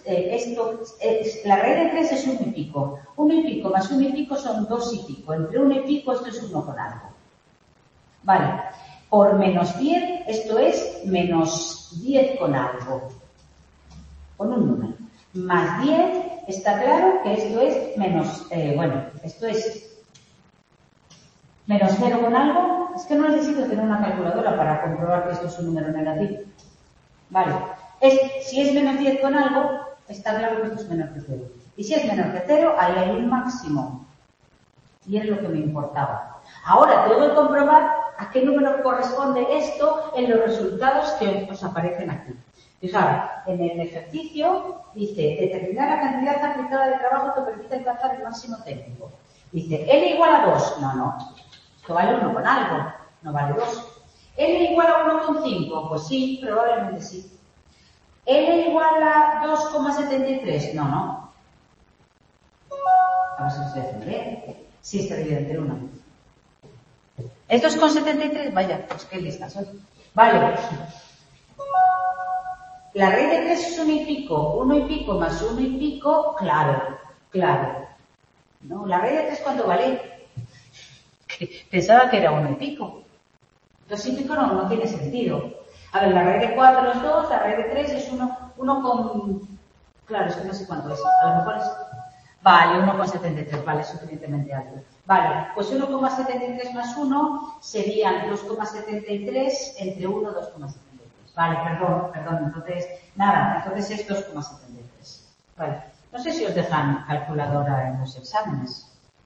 la raíz de 3 es 1 y pico. 1 y pico más 1 y pico son 2 y pico. Entre 1 y pico esto es 1 con algo. Vale. Por menos 10 esto es menos 10 con algo. Con un número. Más 10 está claro que esto es menos, esto es menos 0 con algo. Es que no necesito tener una calculadora para comprobar que esto es un número negativo. Vale. Si es menos 10 con algo, está claro que esto es menor que 0. Y si es menor que 0, ahí hay un máximo. Y es lo que me importaba. Ahora tengo que comprobar a qué número corresponde esto en los resultados que os aparecen aquí. Fijaros, en el ejercicio dice, determinar la cantidad aplicada de trabajo que permite alcanzar el máximo técnico. Dice, L igual a 2. No. Esto vale 1 con algo. No vale 2. L igual a 1,5. Pues sí, probablemente sí. ¿L igual a 2,73? No. A ver si se entiende. Sí, está dividido entre 1. ¿Es 2,73? Vaya, pues qué lista soy. Vale. La raíz de 3 es 1 y pico. 1 y pico más 1 y pico, claro. ¿No? ¿La raíz de 3 cuánto vale? Pensaba que era 1 y pico. Losímtrico no tiene sentido. A ver, la raíz de 4 es 2, la raíz de 3 es 1 con... Claro, es que no sé cuánto es. A lo mejor es... Vale, 1,73, vale, es suficientemente alto. Vale, pues 1,73 más 1 serían 2,73 entre 1, 2,73. Vale, perdón, entonces, nada, entonces es 2,73. Vale, no sé si os dejan calculadora en los exámenes.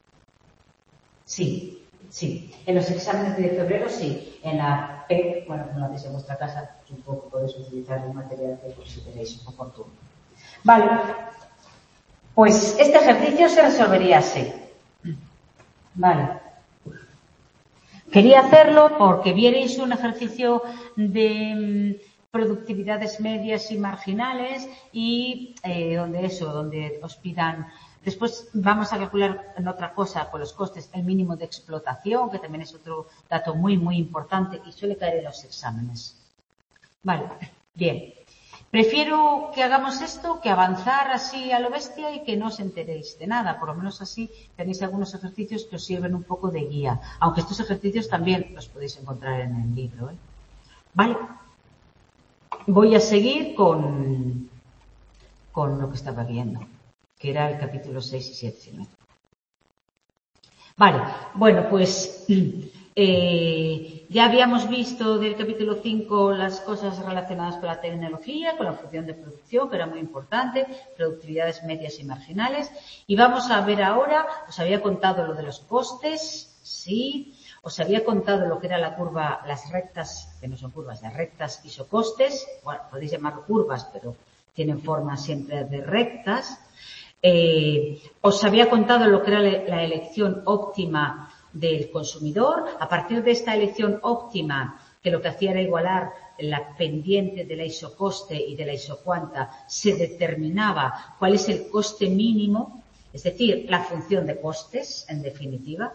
Sí, en los exámenes de febrero sí, en la P, bueno, no la tenéis en vuestra casa, supongo que podéis utilizar un material que consideréis oportuno. Vale, pues este ejercicio se resolvería así. Vale. Quería hacerlo porque vierais un ejercicio de productividades medias y marginales y donde os pidan. Después vamos a calcular en otra cosa con los costes el mínimo de explotación, que también es otro dato muy, muy importante y suele caer en los exámenes. Vale, bien. Prefiero que hagamos esto que avanzar así a lo bestia y que no os enteréis de nada. Por lo menos así tenéis algunos ejercicios que os sirven un poco de guía. Aunque estos ejercicios también los podéis encontrar en el libro, ¿eh? Vale. Voy a seguir con lo que estaba viendo, que era el capítulo 6 y 7. Si no. Vale. Bueno, pues... ya habíamos visto del capítulo 5 las cosas relacionadas con la tecnología, con la función de producción, que era muy importante, productividades medias y marginales. Y vamos a ver ahora, os había contado lo de los costes, sí, os había contado lo que era la curva, las rectas, que no son curvas, las rectas isocostes, bueno, podéis llamarlo curvas, pero tienen forma siempre de rectas. Os había contado lo que era la elección óptima del consumidor. A partir de esta elección óptima, que lo que hacía era igualar la pendiente de la isocoste y de la isocuanta, se determinaba cuál es el coste mínimo, es decir, la función de costes, en definitiva.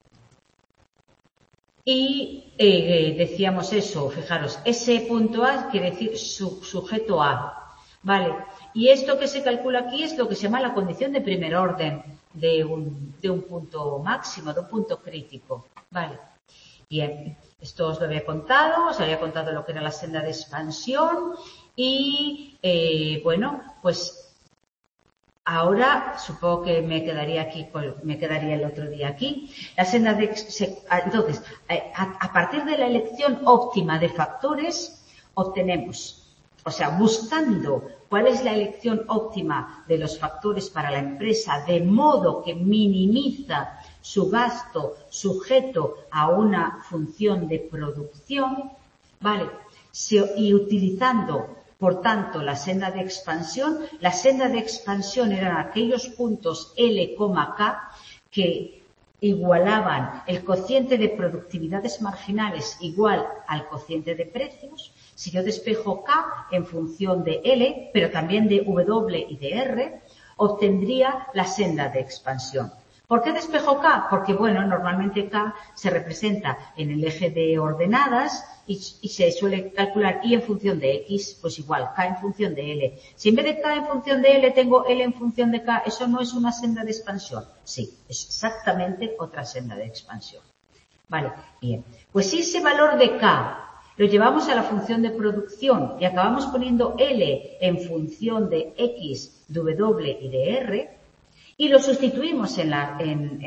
Y decíamos eso, fijaros, ese punto A quiere decir sujeto A, ¿vale? Y esto que se calcula aquí es lo que se llama la condición de primer orden de un punto máximo, de un punto crítico, ¿vale? Bien, esto os había contado lo que era la senda de expansión y, bueno, pues ahora supongo que me quedaría el otro día aquí. La senda de, entonces, a partir de la elección óptima de factores, obtenemos, o sea, buscando cuál es la elección óptima de los factores para la empresa, de modo que minimiza su gasto sujeto a una función de producción, ¿vale? Y utilizando, por tanto, la senda de expansión eran aquellos puntos L, K que igualaban el cociente de productividades marginales igual al cociente de precios. Si yo despejo K en función de L, pero también de W y de R, obtendría la senda de expansión. ¿Por qué despejo K? Porque, bueno, normalmente K se representa en el eje de ordenadas y se suele calcular Y en función de X, pues igual, K en función de L. Si en vez de K en función de L tengo L en función de K, ¿eso no es una senda de expansión? Sí, es exactamente otra senda de expansión. Vale, bien. Pues si ese valor de K lo llevamos a la función de producción y acabamos poniendo L en función de X, W y de R, y lo sustituimos y la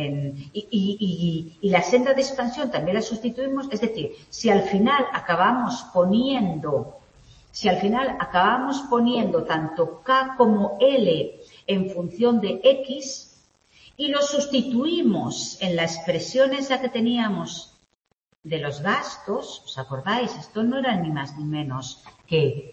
senda de expansión también la sustituimos, es decir, si al final acabamos poniendo tanto K como L en función de X y lo sustituimos en la expresión esa que teníamos de los gastos, ¿os acordáis? Esto no era ni más ni menos que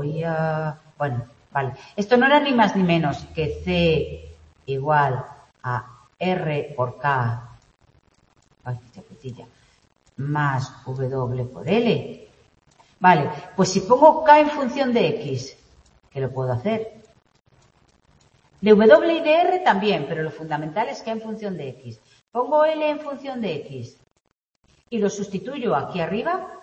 esto no era ni más ni menos que C igual a R por K más W por L. Vale, pues si pongo K en función de X, ¿qué lo puedo hacer? De W y de R también, pero lo fundamental es K en función de X. Pongo L en función de X y lo sustituyo aquí arriba,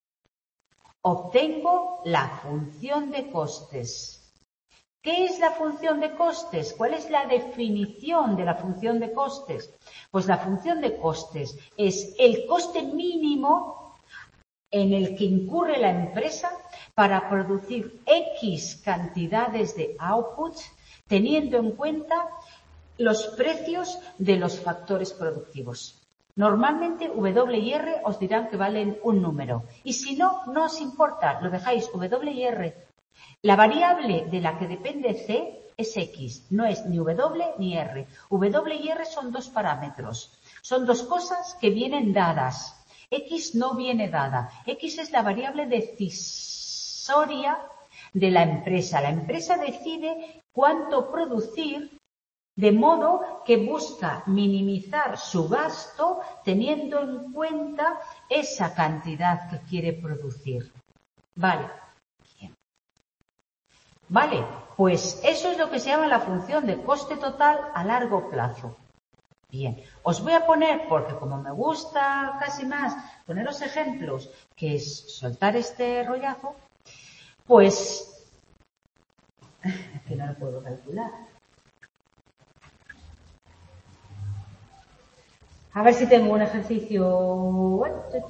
obtengo la función de costes. ¿Qué es la función de costes? ¿Cuál es la definición de la función de costes? Pues la función de costes es el coste mínimo en el que incurre la empresa para producir X cantidades de output, teniendo en cuenta los precios de los factores productivos. Normalmente W y R os dirán que valen un número. Y si no, no os importa, lo dejáis W y R. La variable de la que depende C es X, no es ni W ni R. W y R son dos parámetros. Son dos cosas que vienen dadas. X no viene dada. X es la variable decisoria de la empresa. La empresa decide cuánto producir, de modo que busca minimizar su gasto teniendo en cuenta esa cantidad que quiere producir. Vale. Bien. Vale, pues eso es lo que se llama la función de coste total a largo plazo. Bien, os voy a poner, porque como me gusta casi más poneros ejemplos que es soltar este rollazo, pues que no lo puedo calcular. A ver si tengo un ejercicio.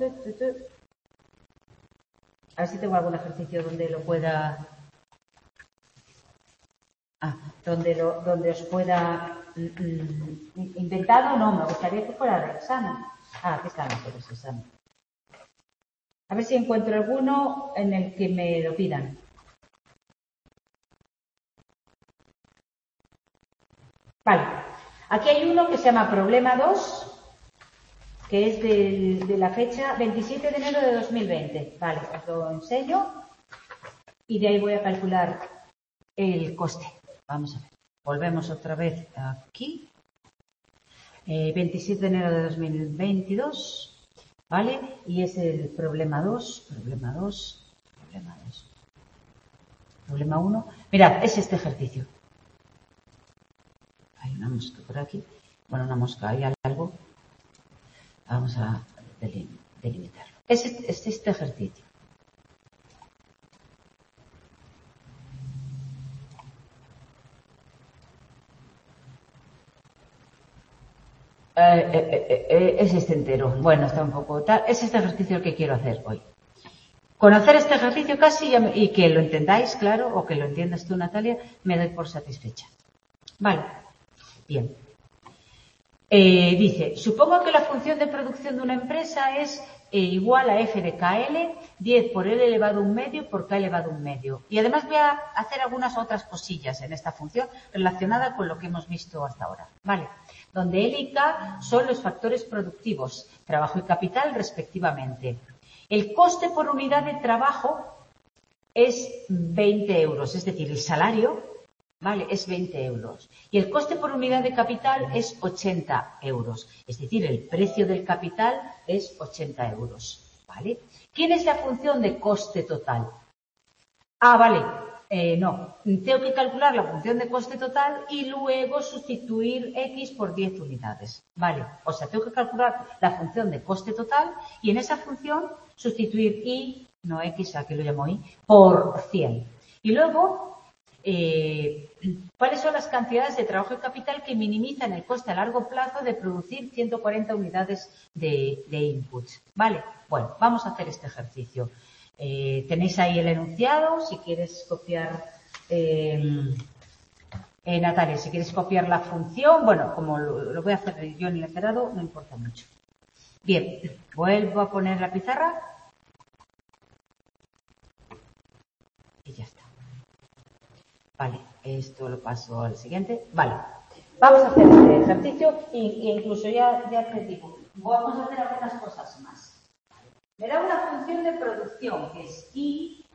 A ver si tengo algún ejercicio donde lo pueda. Donde os pueda. Inventado, no, me gustaría que fuera de examen. Aquí están los exámenes. A ver si encuentro alguno en el que me lo pidan. Vale. Aquí hay uno que se llama Problema 2. Que es de la fecha 27 de enero de 2020. Vale, os lo enseño y de ahí voy a calcular el coste. Vamos a ver. Volvemos otra vez aquí. 27 de enero de 2022. ¿Vale? Y es el problema 2. Problema 1. Mirad, es este ejercicio. Hay una mosca por aquí. Bueno, una mosca, hay algo. Vamos a delimitarlo. Es este ejercicio. Es este entero. Bueno, está un poco tal. Es este ejercicio el que quiero hacer hoy. Conocer este ejercicio casi y que lo entendáis, claro, o que lo entiendas tú, Natalia, me doy por satisfecha. Vale. Bien. Dice, supongo que la función de producción de una empresa es igual a f de KL, 10 por L elevado a un medio por K elevado a un medio. Y además voy a hacer algunas otras cosillas en esta función relacionada con lo que hemos visto hasta ahora. Vale. Donde L y K son los factores productivos, trabajo y capital respectivamente. El coste por unidad de trabajo es 20 euros, es decir, el salario, ¿vale? Es 20 euros. Y el coste por unidad de capital es 80 euros. Es decir, el precio del capital es 80 euros, ¿vale? ¿Quién es la función de coste total? Vale. No. Tengo que calcular la función de coste total y luego sustituir X por 10 unidades. Vale. O sea, tengo que calcular la función de coste total y en esa función sustituir Y, no X, aquí lo llamo Y, por 100. Y luego, ¿cuáles son las cantidades de trabajo y capital que minimizan el coste a largo plazo de producir 140 unidades de input? Vale. Bueno, vamos a hacer este ejercicio. Tenéis ahí el enunciado, si quieres copiar, Natalia, si quieres copiar la función, bueno, como lo voy a hacer yo en el encerado, no importa mucho. Bien, vuelvo a poner la pizarra y ya está. Vale, esto lo paso al siguiente. Vale, vamos a hacer este ejercicio e incluso ya te digo, vamos a hacer algunas cosas más. Me da una función de producción que es I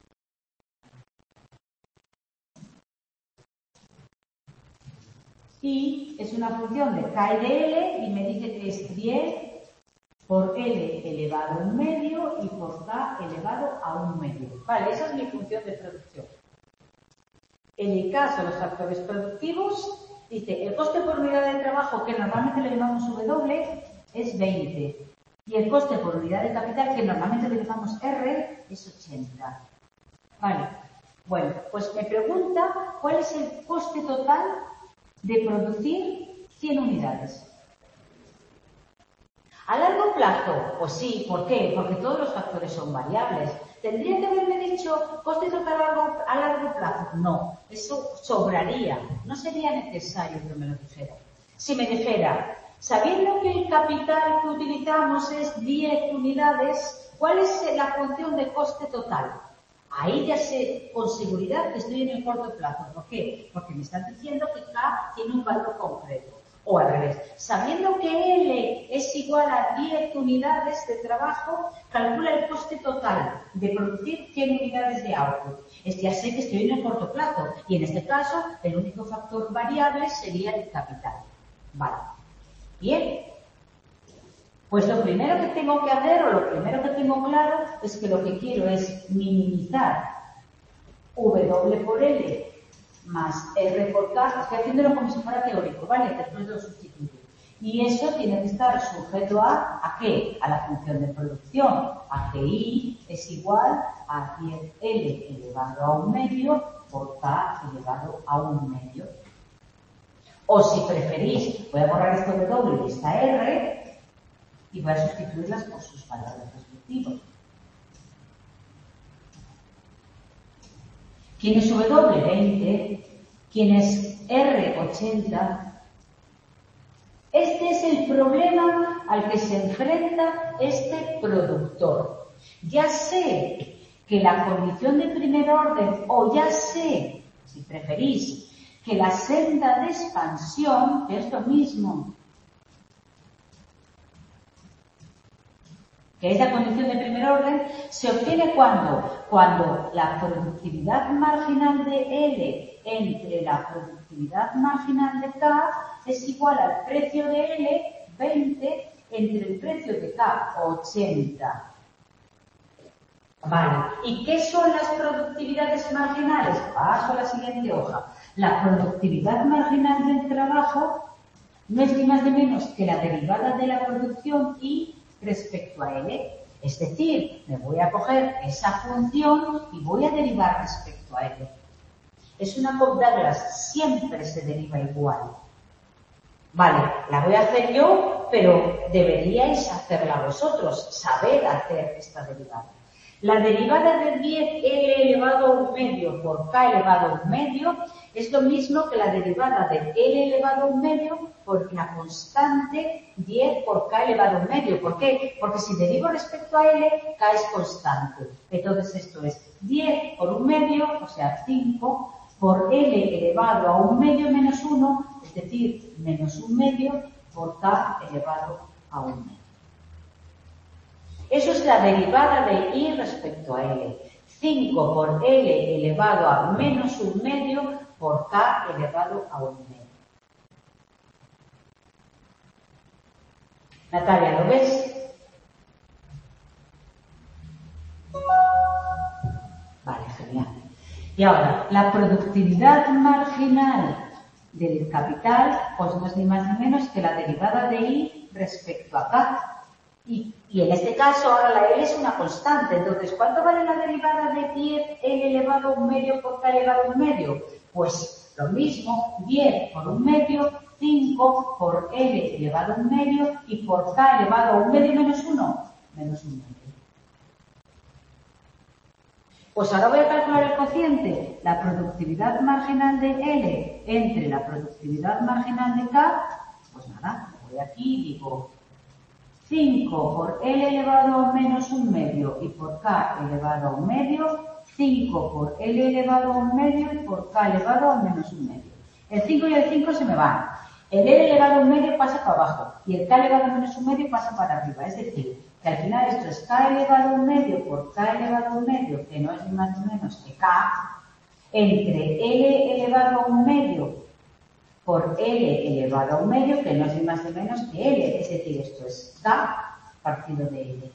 es una función de K y de L y me dice que es 10 por L elevado a un medio y por K elevado a un medio. Vale, esa es mi función de producción. L y K son los factores productivos. Dice, el coste por unidad de trabajo, que normalmente le llamamos W, es 20. Y el coste por unidad de capital, que normalmente le llamamos R, es 80. Vale. Bueno, pues me pregunta cuál es el coste total de producir 100 unidades. A largo plazo, pues sí, ¿por qué? Porque todos los factores son variables. ¿Tendría que haberme dicho coste total a largo plazo? No, eso sobraría, no sería necesario que me lo dijera. Si me dijera, sabiendo que el capital que utilizamos es 10 unidades, ¿cuál es la función de coste total? Ahí ya sé con seguridad que estoy en el corto plazo. ¿Por qué? Porque me están diciendo que K tiene un valor concreto. O al revés, sabiendo que L es igual a 10 unidades de trabajo, calcula el coste total de producir 100 unidades de output. Ya sé que estoy en el corto plazo y en este caso el único factor variable sería el capital. Vale. Bien. Pues lo primero que tengo que hacer o lo primero que tengo claro es que lo que quiero es minimizar W por L más R por K, estoy haciéndolo como si fuera teórico, ¿vale? Después lo sustituyo. Y eso tiene que estar sujeto ¿a qué? A la función de producción, a que I es igual a 10L elevado a 1/2 por K elevado a 1/2. O si preferís, voy a borrar este W y esta R y voy a sustituirlas por sus valores respectivos. ¿Quién es W? 20. ¿Quién es R? 80. Este es el problema al que se enfrenta este productor. Ya sé que la condición de primer orden, o ya sé, si preferís, que la senda de expansión, que es lo mismo, que es la condición de primer orden, se obtiene cuando la productividad marginal de L entre la productividad marginal de K es igual al precio de L, 20, entre el precio de K, 80. Vale, ¿y qué son las productividades marginales? Paso a la siguiente hoja. La productividad marginal del trabajo no es ni más ni menos que la derivada de la producción I respecto a L. Es decir, me voy a coger esa función y voy a derivar respecto a L. Es una Cobb-Douglas, siempre se deriva igual. Vale, la voy a hacer yo, pero deberíais hacerla vosotros, saber hacer esta derivada. La derivada de 10L elevado a 1/2 por K elevado a 1/2 es lo mismo que la derivada de L elevado a 1/2 por la constante 10 por K elevado a 1/2. ¿Por qué? Porque si derivo respecto a L, K es constante. Entonces esto es 10 por 1/2, o sea 5, por L elevado a 1/2 menos 1, es decir, menos 1/2 por K elevado a 1/2. Eso es la derivada de I respecto a L. 5 por L elevado a menos 1/2 por K elevado a 1/2. Natalia, ¿lo ves? Vale, genial. Y ahora, la productividad marginal del capital, pues no es ni más ni menos que la derivada de I respecto a K. Y en este caso ahora la L es una constante, entonces ¿cuánto vale la derivada de 10L elevado a 1/2 por K elevado a 1/2? Pues lo mismo, 10 por 1/2, 5 por L elevado a 1/2 y por K elevado a 1/2 menos 1, menos 1/2. Pues ahora voy a calcular el cociente, la productividad marginal de L entre la productividad marginal de K, pues nada, voy aquí y digo 5 por L elevado a menos 1/2 y por K elevado a 1/2, 5 por L elevado a 1/2 y por K elevado a menos 1/2. El 5 y el 5 se me van. El L elevado a 1/2 pasa para abajo y el K elevado a menos 1/2 pasa para arriba. Es decir, que al final esto es K elevado a 1/2 por K elevado a 1/2, que no es ni más ni menos que K, entre L elevado a 1/2 por L elevado a 1/2, que no es ni más ni menos que L. Es decir, esto es K partido de L.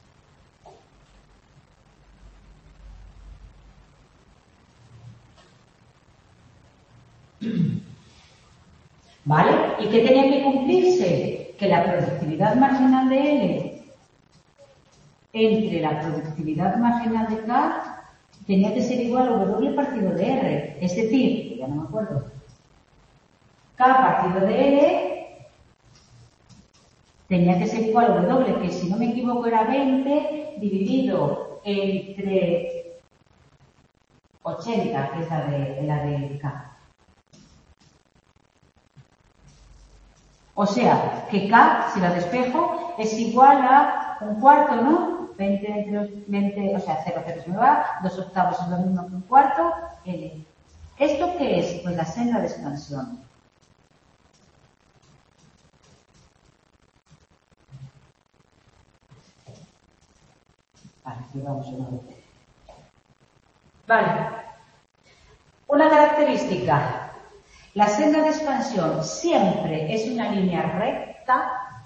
¿Vale? ¿Y qué tenía que cumplirse? Que la productividad marginal de L entre la productividad marginal de K tenía que ser igual a W partido de R. Es decir, que ya no me acuerdo, K partido de L tenía que ser igual a W, que si no me equivoco era 20 dividido entre 80, que es la de K. O sea, que K, si lo despejo, es igual a un cuarto, ¿no? 20 entre 20, o sea, 0, 0 se me va, 2 octavos es lo mismo que un cuarto, L. ¿Esto qué es? Pues la senda de expansión. Vale, aquí vamos una vez. Vale. Una característica. La senda de expansión siempre es una línea recta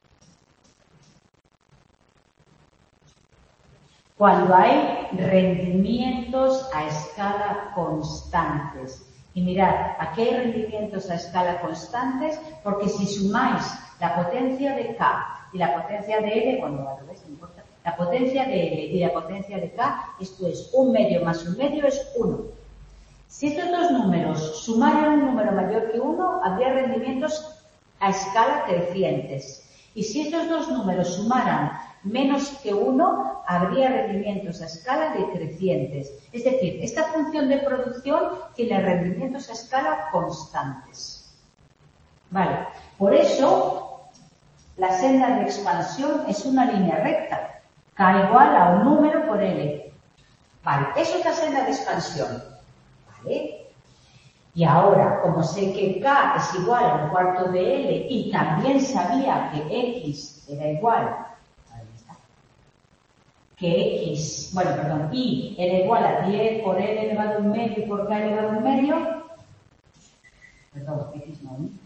cuando hay rendimientos a escala constantes. Y mirad, aquí hay rendimientos a escala constantes porque si sumáis la potencia de K y la potencia de L, bueno, a veces no importa, la potencia de L y la potencia de K, esto es 1 medio más 1 medio es 1. Si estos dos números sumaran un número mayor que 1, habría rendimientos a escala crecientes. Y si estos dos números sumaran menos que 1, habría rendimientos a escala decrecientes. Es decir, esta función de producción tiene rendimientos a escala constantes. Vale, por eso la senda de expansión es una línea recta. K igual a un número por L. Vale, eso es la senda de expansión. ¿Vale? Y ahora, como sé que K es igual a un cuarto de L y también sabía que X era igual, ahí está, que X, bueno, perdón, Y era igual a 10 por L elevado a un medio y por K elevado a un medio, perdón, X no, ¿eh?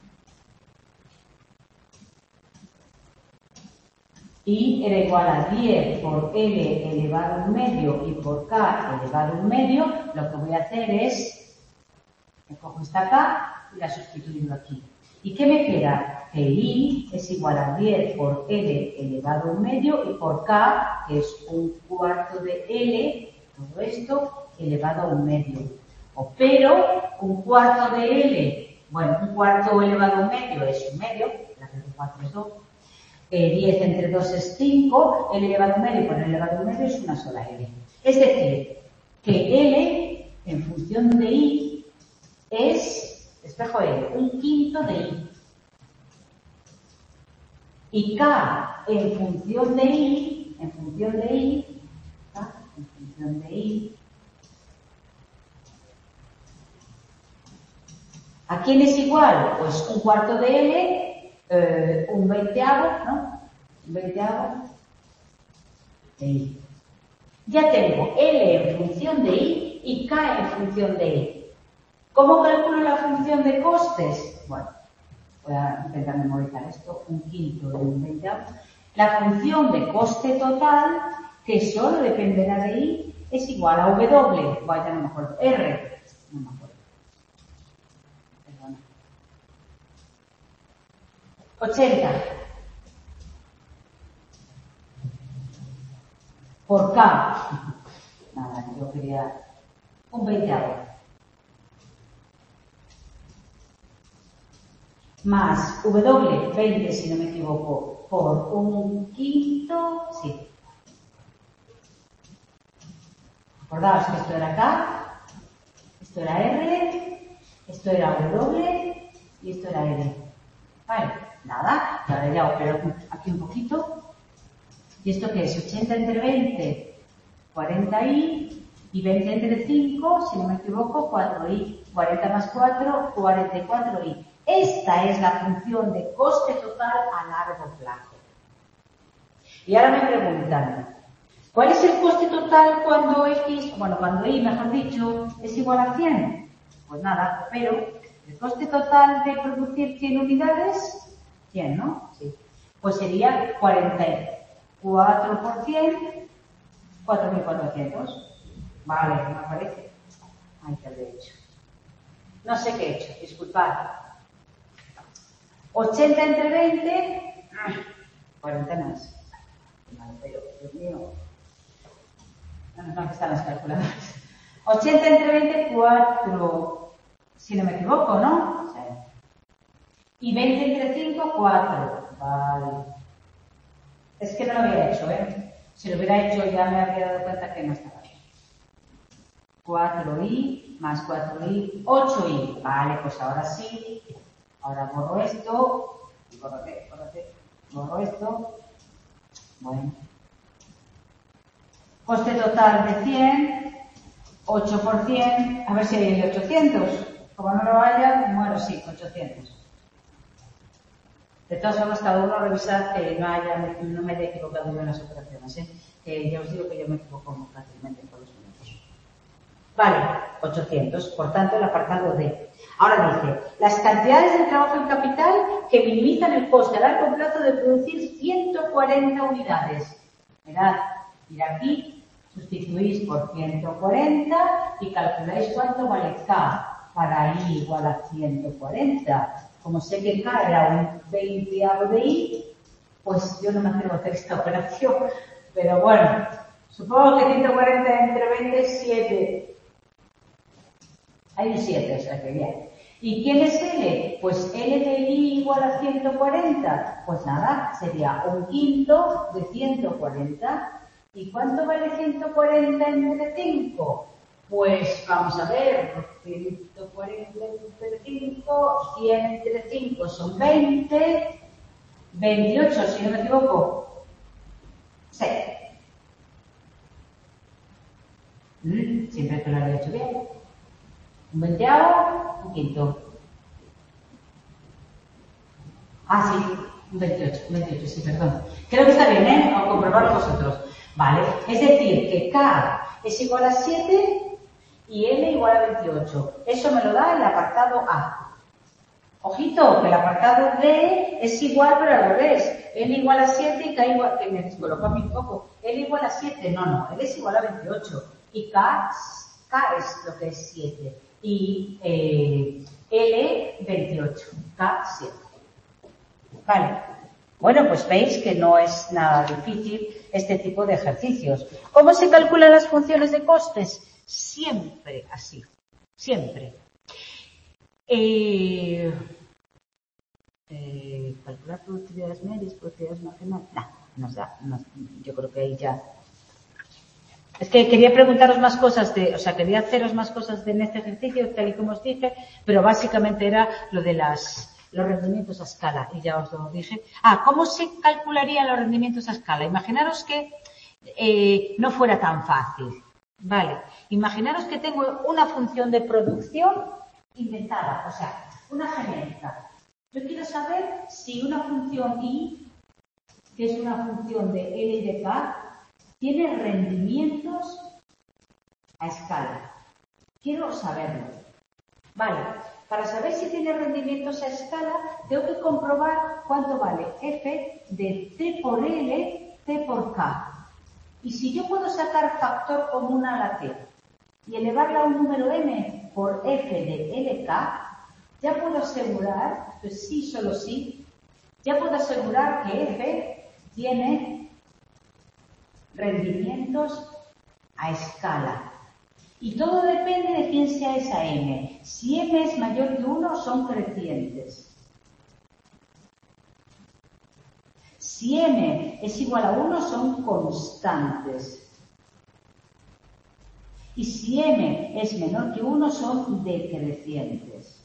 Y era igual a 10 por L elevado a un medio y por K elevado a un medio, lo que voy a hacer es, me cojo esta K y la sustituyo aquí. ¿Y qué me queda? Que I es igual a 10 por L elevado a un medio y por K, que es un cuarto de L, todo esto, elevado a un medio. Pero un cuarto de L, bueno, un cuarto elevado a un medio es un medio, la que 4 es 2. 10 entre 2 es 5, L elevado a un medio por L elevado a un medio es una sola L. Es decir, que L, en función de I, es, espejo L, un quinto de I. Y K, en función de I, K, en función de I, ¿a quién es igual? Pues un cuarto de L, un veinteavo, ¿no? Un veinteavo de I. Ya tengo L en función de I y K en función de I. ¿Cómo calculo la función de costes? Bueno, voy a intentar memorizar esto, un quinto de un veinteavo. La función de coste total, que solo dependerá de I, es igual a W, vaya, no me acuerdo, R, no me acuerdo. 80 por K, nada, yo quería un veinteavo, más W, 20 si no me equivoco, por un quinto, sí. Acordaos que esto era K, esto era R, esto era W y esto era L. Vale, nada, ahora ya opero aquí un poquito. ¿Y esto qué es? 80 entre 20, 40i, y 20 entre 5, si no me equivoco, 4i. 40 más 4, 44i. Esta es la función de coste total a largo plazo. Y ahora me preguntan, ¿cuál es el coste total cuando X, bueno, cuando Y, mejor dicho, es igual a 100? Pues nada, pero el coste total de producir 100 unidades, 100, ¿no? Sí. Pues sería 44 por 100, 4.400. Vale, me aparece. Ay, ¿qué habré hecho? No sé qué he hecho, disculpad. 80 entre 20, 40 más. Vale, pero, Dios mío. No, que están las calculadoras. 80 entre 20, 4, si no me equivoco, ¿no? Sí. Y 20 entre 5, 4. Vale. Es que no lo había hecho, ¿eh? Si lo hubiera hecho ya me habría dado cuenta que no estaba bien. 4i más 4i, 8i. Vale, pues ahora sí. Ahora borro esto. Borro esto. Bueno. Coste total de 100. 8 por 100. A ver si hay 800. Como no lo haya, bueno, sí, 800. De todas formas, cada uno revisar que no me haya equivocado yo en las operaciones, ¿eh? Que ya os digo que yo me equivoco muy fácilmente con los números. Vale, 800. Por tanto, el apartado D. Ahora dice, las cantidades de trabajo en capital que minimizan el coste a largo plazo de producir 140 unidades. Mirad, ir aquí, sustituís por 140 y calculáis cuánto vale K para I igual a 140. Como sé que K era un 20avo de I, pues yo no me atrevo a hacer esta operación. Pero bueno, supongo que 140 entre 20 es 7. Hay un 7, o sea que bien. ¿Y quién es L? Pues L de I igual a 140. Pues nada, sería un quinto de 140. ¿Y cuánto vale 140 entre 5? Pues vamos a ver, 140 entre 5, 100 entre 5 son 20, 28 si no me equivoco. Sí. Siempre que lo había hecho bien. Un veinteavo, un quinto. Ah, sí, un 28, sí, perdón. Creo que está bien, ¿eh? A comprobarlo vosotros. Vale, es decir, que K es igual a 7 y L igual a 28. Eso me lo da el apartado A. Ojito, que el apartado D es igual, pero al revés. L igual a 7 y K igual, que me descolocó a mí un poco. L igual a 7, no, L es igual a 28. Y K es lo que es 7. Y L 28, K 7. Vale. Bueno, pues veis que no es nada difícil este tipo de ejercicios. ¿Cómo se calculan las funciones de costes? Siempre así. Siempre. Calcular productividades medias, productividades marginales. Yo creo que ahí ya. Es que quería preguntaros más cosas quería haceros más cosas en este ejercicio, tal y como os dije, pero básicamente era lo de los rendimientos a escala, y ya os lo dije. ¿Cómo se calcularían los rendimientos a escala? Imaginaros que no fuera tan fácil. Vale, imaginaros que tengo una función de producción inventada, o sea, una genérica. Yo quiero saber si una función I, que es una función de L y de K, tiene rendimientos a escala. Quiero saberlo. Vale, para saber si tiene rendimientos a escala, tengo que comprobar cuánto vale f de t por L, t por K. Y si yo puedo sacar factor común a la t y elevarla a un número m por f de LK, ya puedo asegurar, pues sí, solo sí, ya puedo asegurar que f tiene rendimientos a escala. Y todo depende de quién sea esa m. Si m es mayor que 1, son crecientes. Si m es igual a 1, son constantes. Y si m es menor que 1, son decrecientes.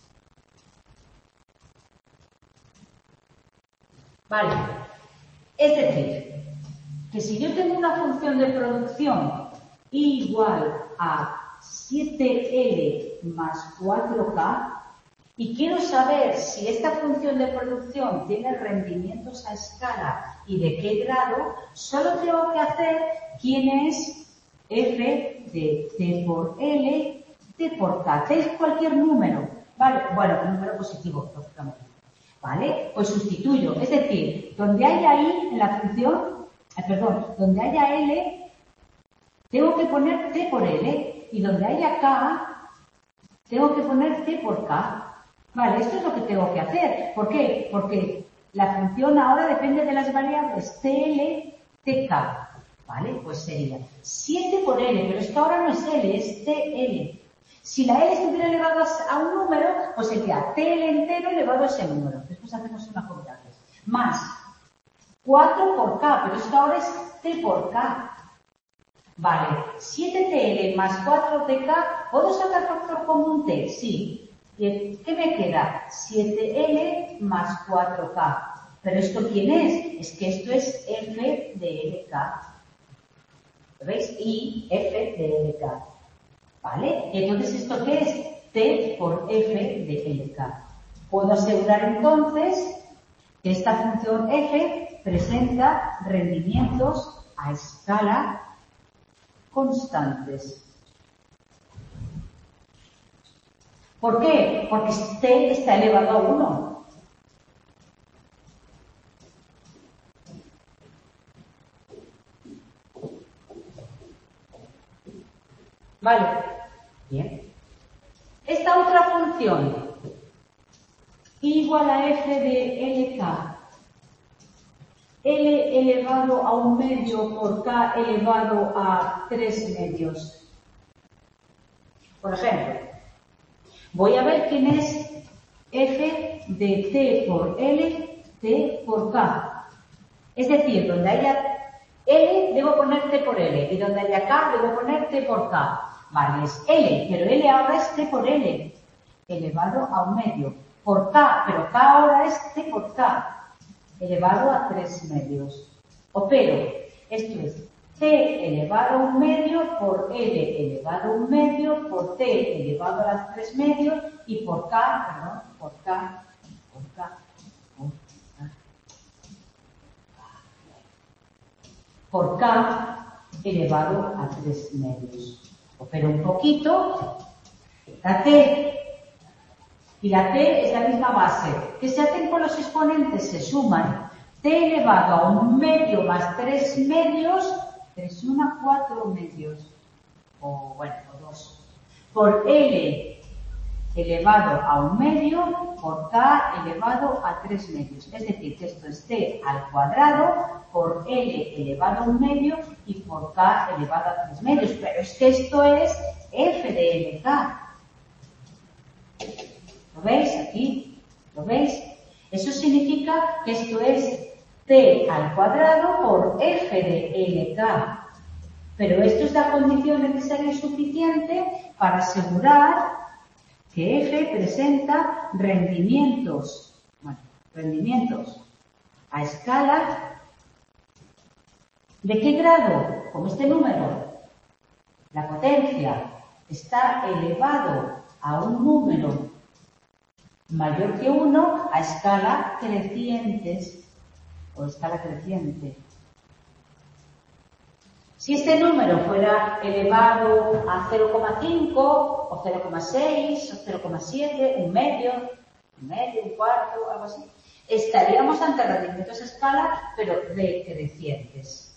Vale. Es decir, que si yo tengo una función de producción igual a 7L más 4K y quiero saber si esta función de producción tiene rendimientos a escala y de qué grado, solo tengo que hacer quién es f de t por L, t por K. T es cualquier número, ¿vale? Bueno, un número positivo, lógicamente. ¿Vale? Pues sustituyo. Es decir, donde haya I en la función, donde haya L, tengo que poner T por L. Y donde haya K, tengo que poner T por K. Vale, esto es lo que tengo que hacer. ¿Por qué? Porque la función ahora depende de las variables TL, TK. ¿Vale? Pues sería 7 por L, pero es que ahora no es L, es TL. Si la L estuviera elevada a un número, pues sería TL entero elevado a ese número. Después hacemos una con gracias. Más 4 por K, pero esto ahora es T por K. Vale, 7TL más 4TK, ¿puedo sacar factor común T? Sí. ¿Y qué me queda? 7L más 4K. ¿Pero esto quién es? Es que esto es F de LK. ¿Lo veis? Y F de LK. ¿Vale? Entonces, ¿esto qué es? T por F de LK. Puedo asegurar entonces que esta función F presenta rendimientos a escala constantes. ¿Por qué? Porque T está elevado a 1. Vale. Bien. Esta otra función, igual a F de LK, L elevado a 1 medio por K elevado a 3 medios. Por ejemplo, voy a ver quién es F de T por L, T por K. Es decir, donde haya L, debo poner T por L, y donde haya K, debo poner T por K. Vale, es L, pero L ahora es T por L, elevado a 1 medio. Por K, pero K ahora es T por K, elevado a 3 medios. Pero, esto es T elevado a 1 medio por L elevado a 1 medio por T elevado a las 3 medios y por K, perdón, por K, por K, por K, por K elevado a 3 medios. Pero un poquito, la T y la T es la misma base. ¿Qué se hacen con los exponentes? Se suman. T elevado a 1 medio más 3 medios, 3 1, 4 medios, o bueno, o 2. Por L elevado a 1 medio, por K elevado a 3 medios. Es decir, que esto es T al cuadrado por L elevado a 1 medio y por K elevado a 3 medios. Pero es que esto es F de LK. ¿Lo veis aquí? ¿Lo veis? Eso significa que esto es T al cuadrado por F de LK. Pero esto es la condición necesaria y suficiente para asegurar que F presenta rendimientos a escala. ¿De qué grado? Como este número. La potencia está elevado a un número mayor que 1 a escala crecientes o escala creciente. Si este número fuera elevado a 0,5 o 0,6 o 0,7, un medio, un cuarto, algo así, estaríamos ante rendimientos a escala, pero decrecientes.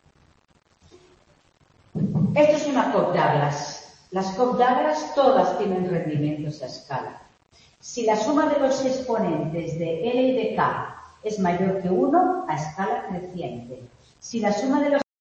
Esto es una Cobb-Douglas. Las Cobb-Douglas todas tienen rendimientos a escala. Si la suma de los exponentes de L y de K es mayor que 1, a escala creciente. Si la suma de los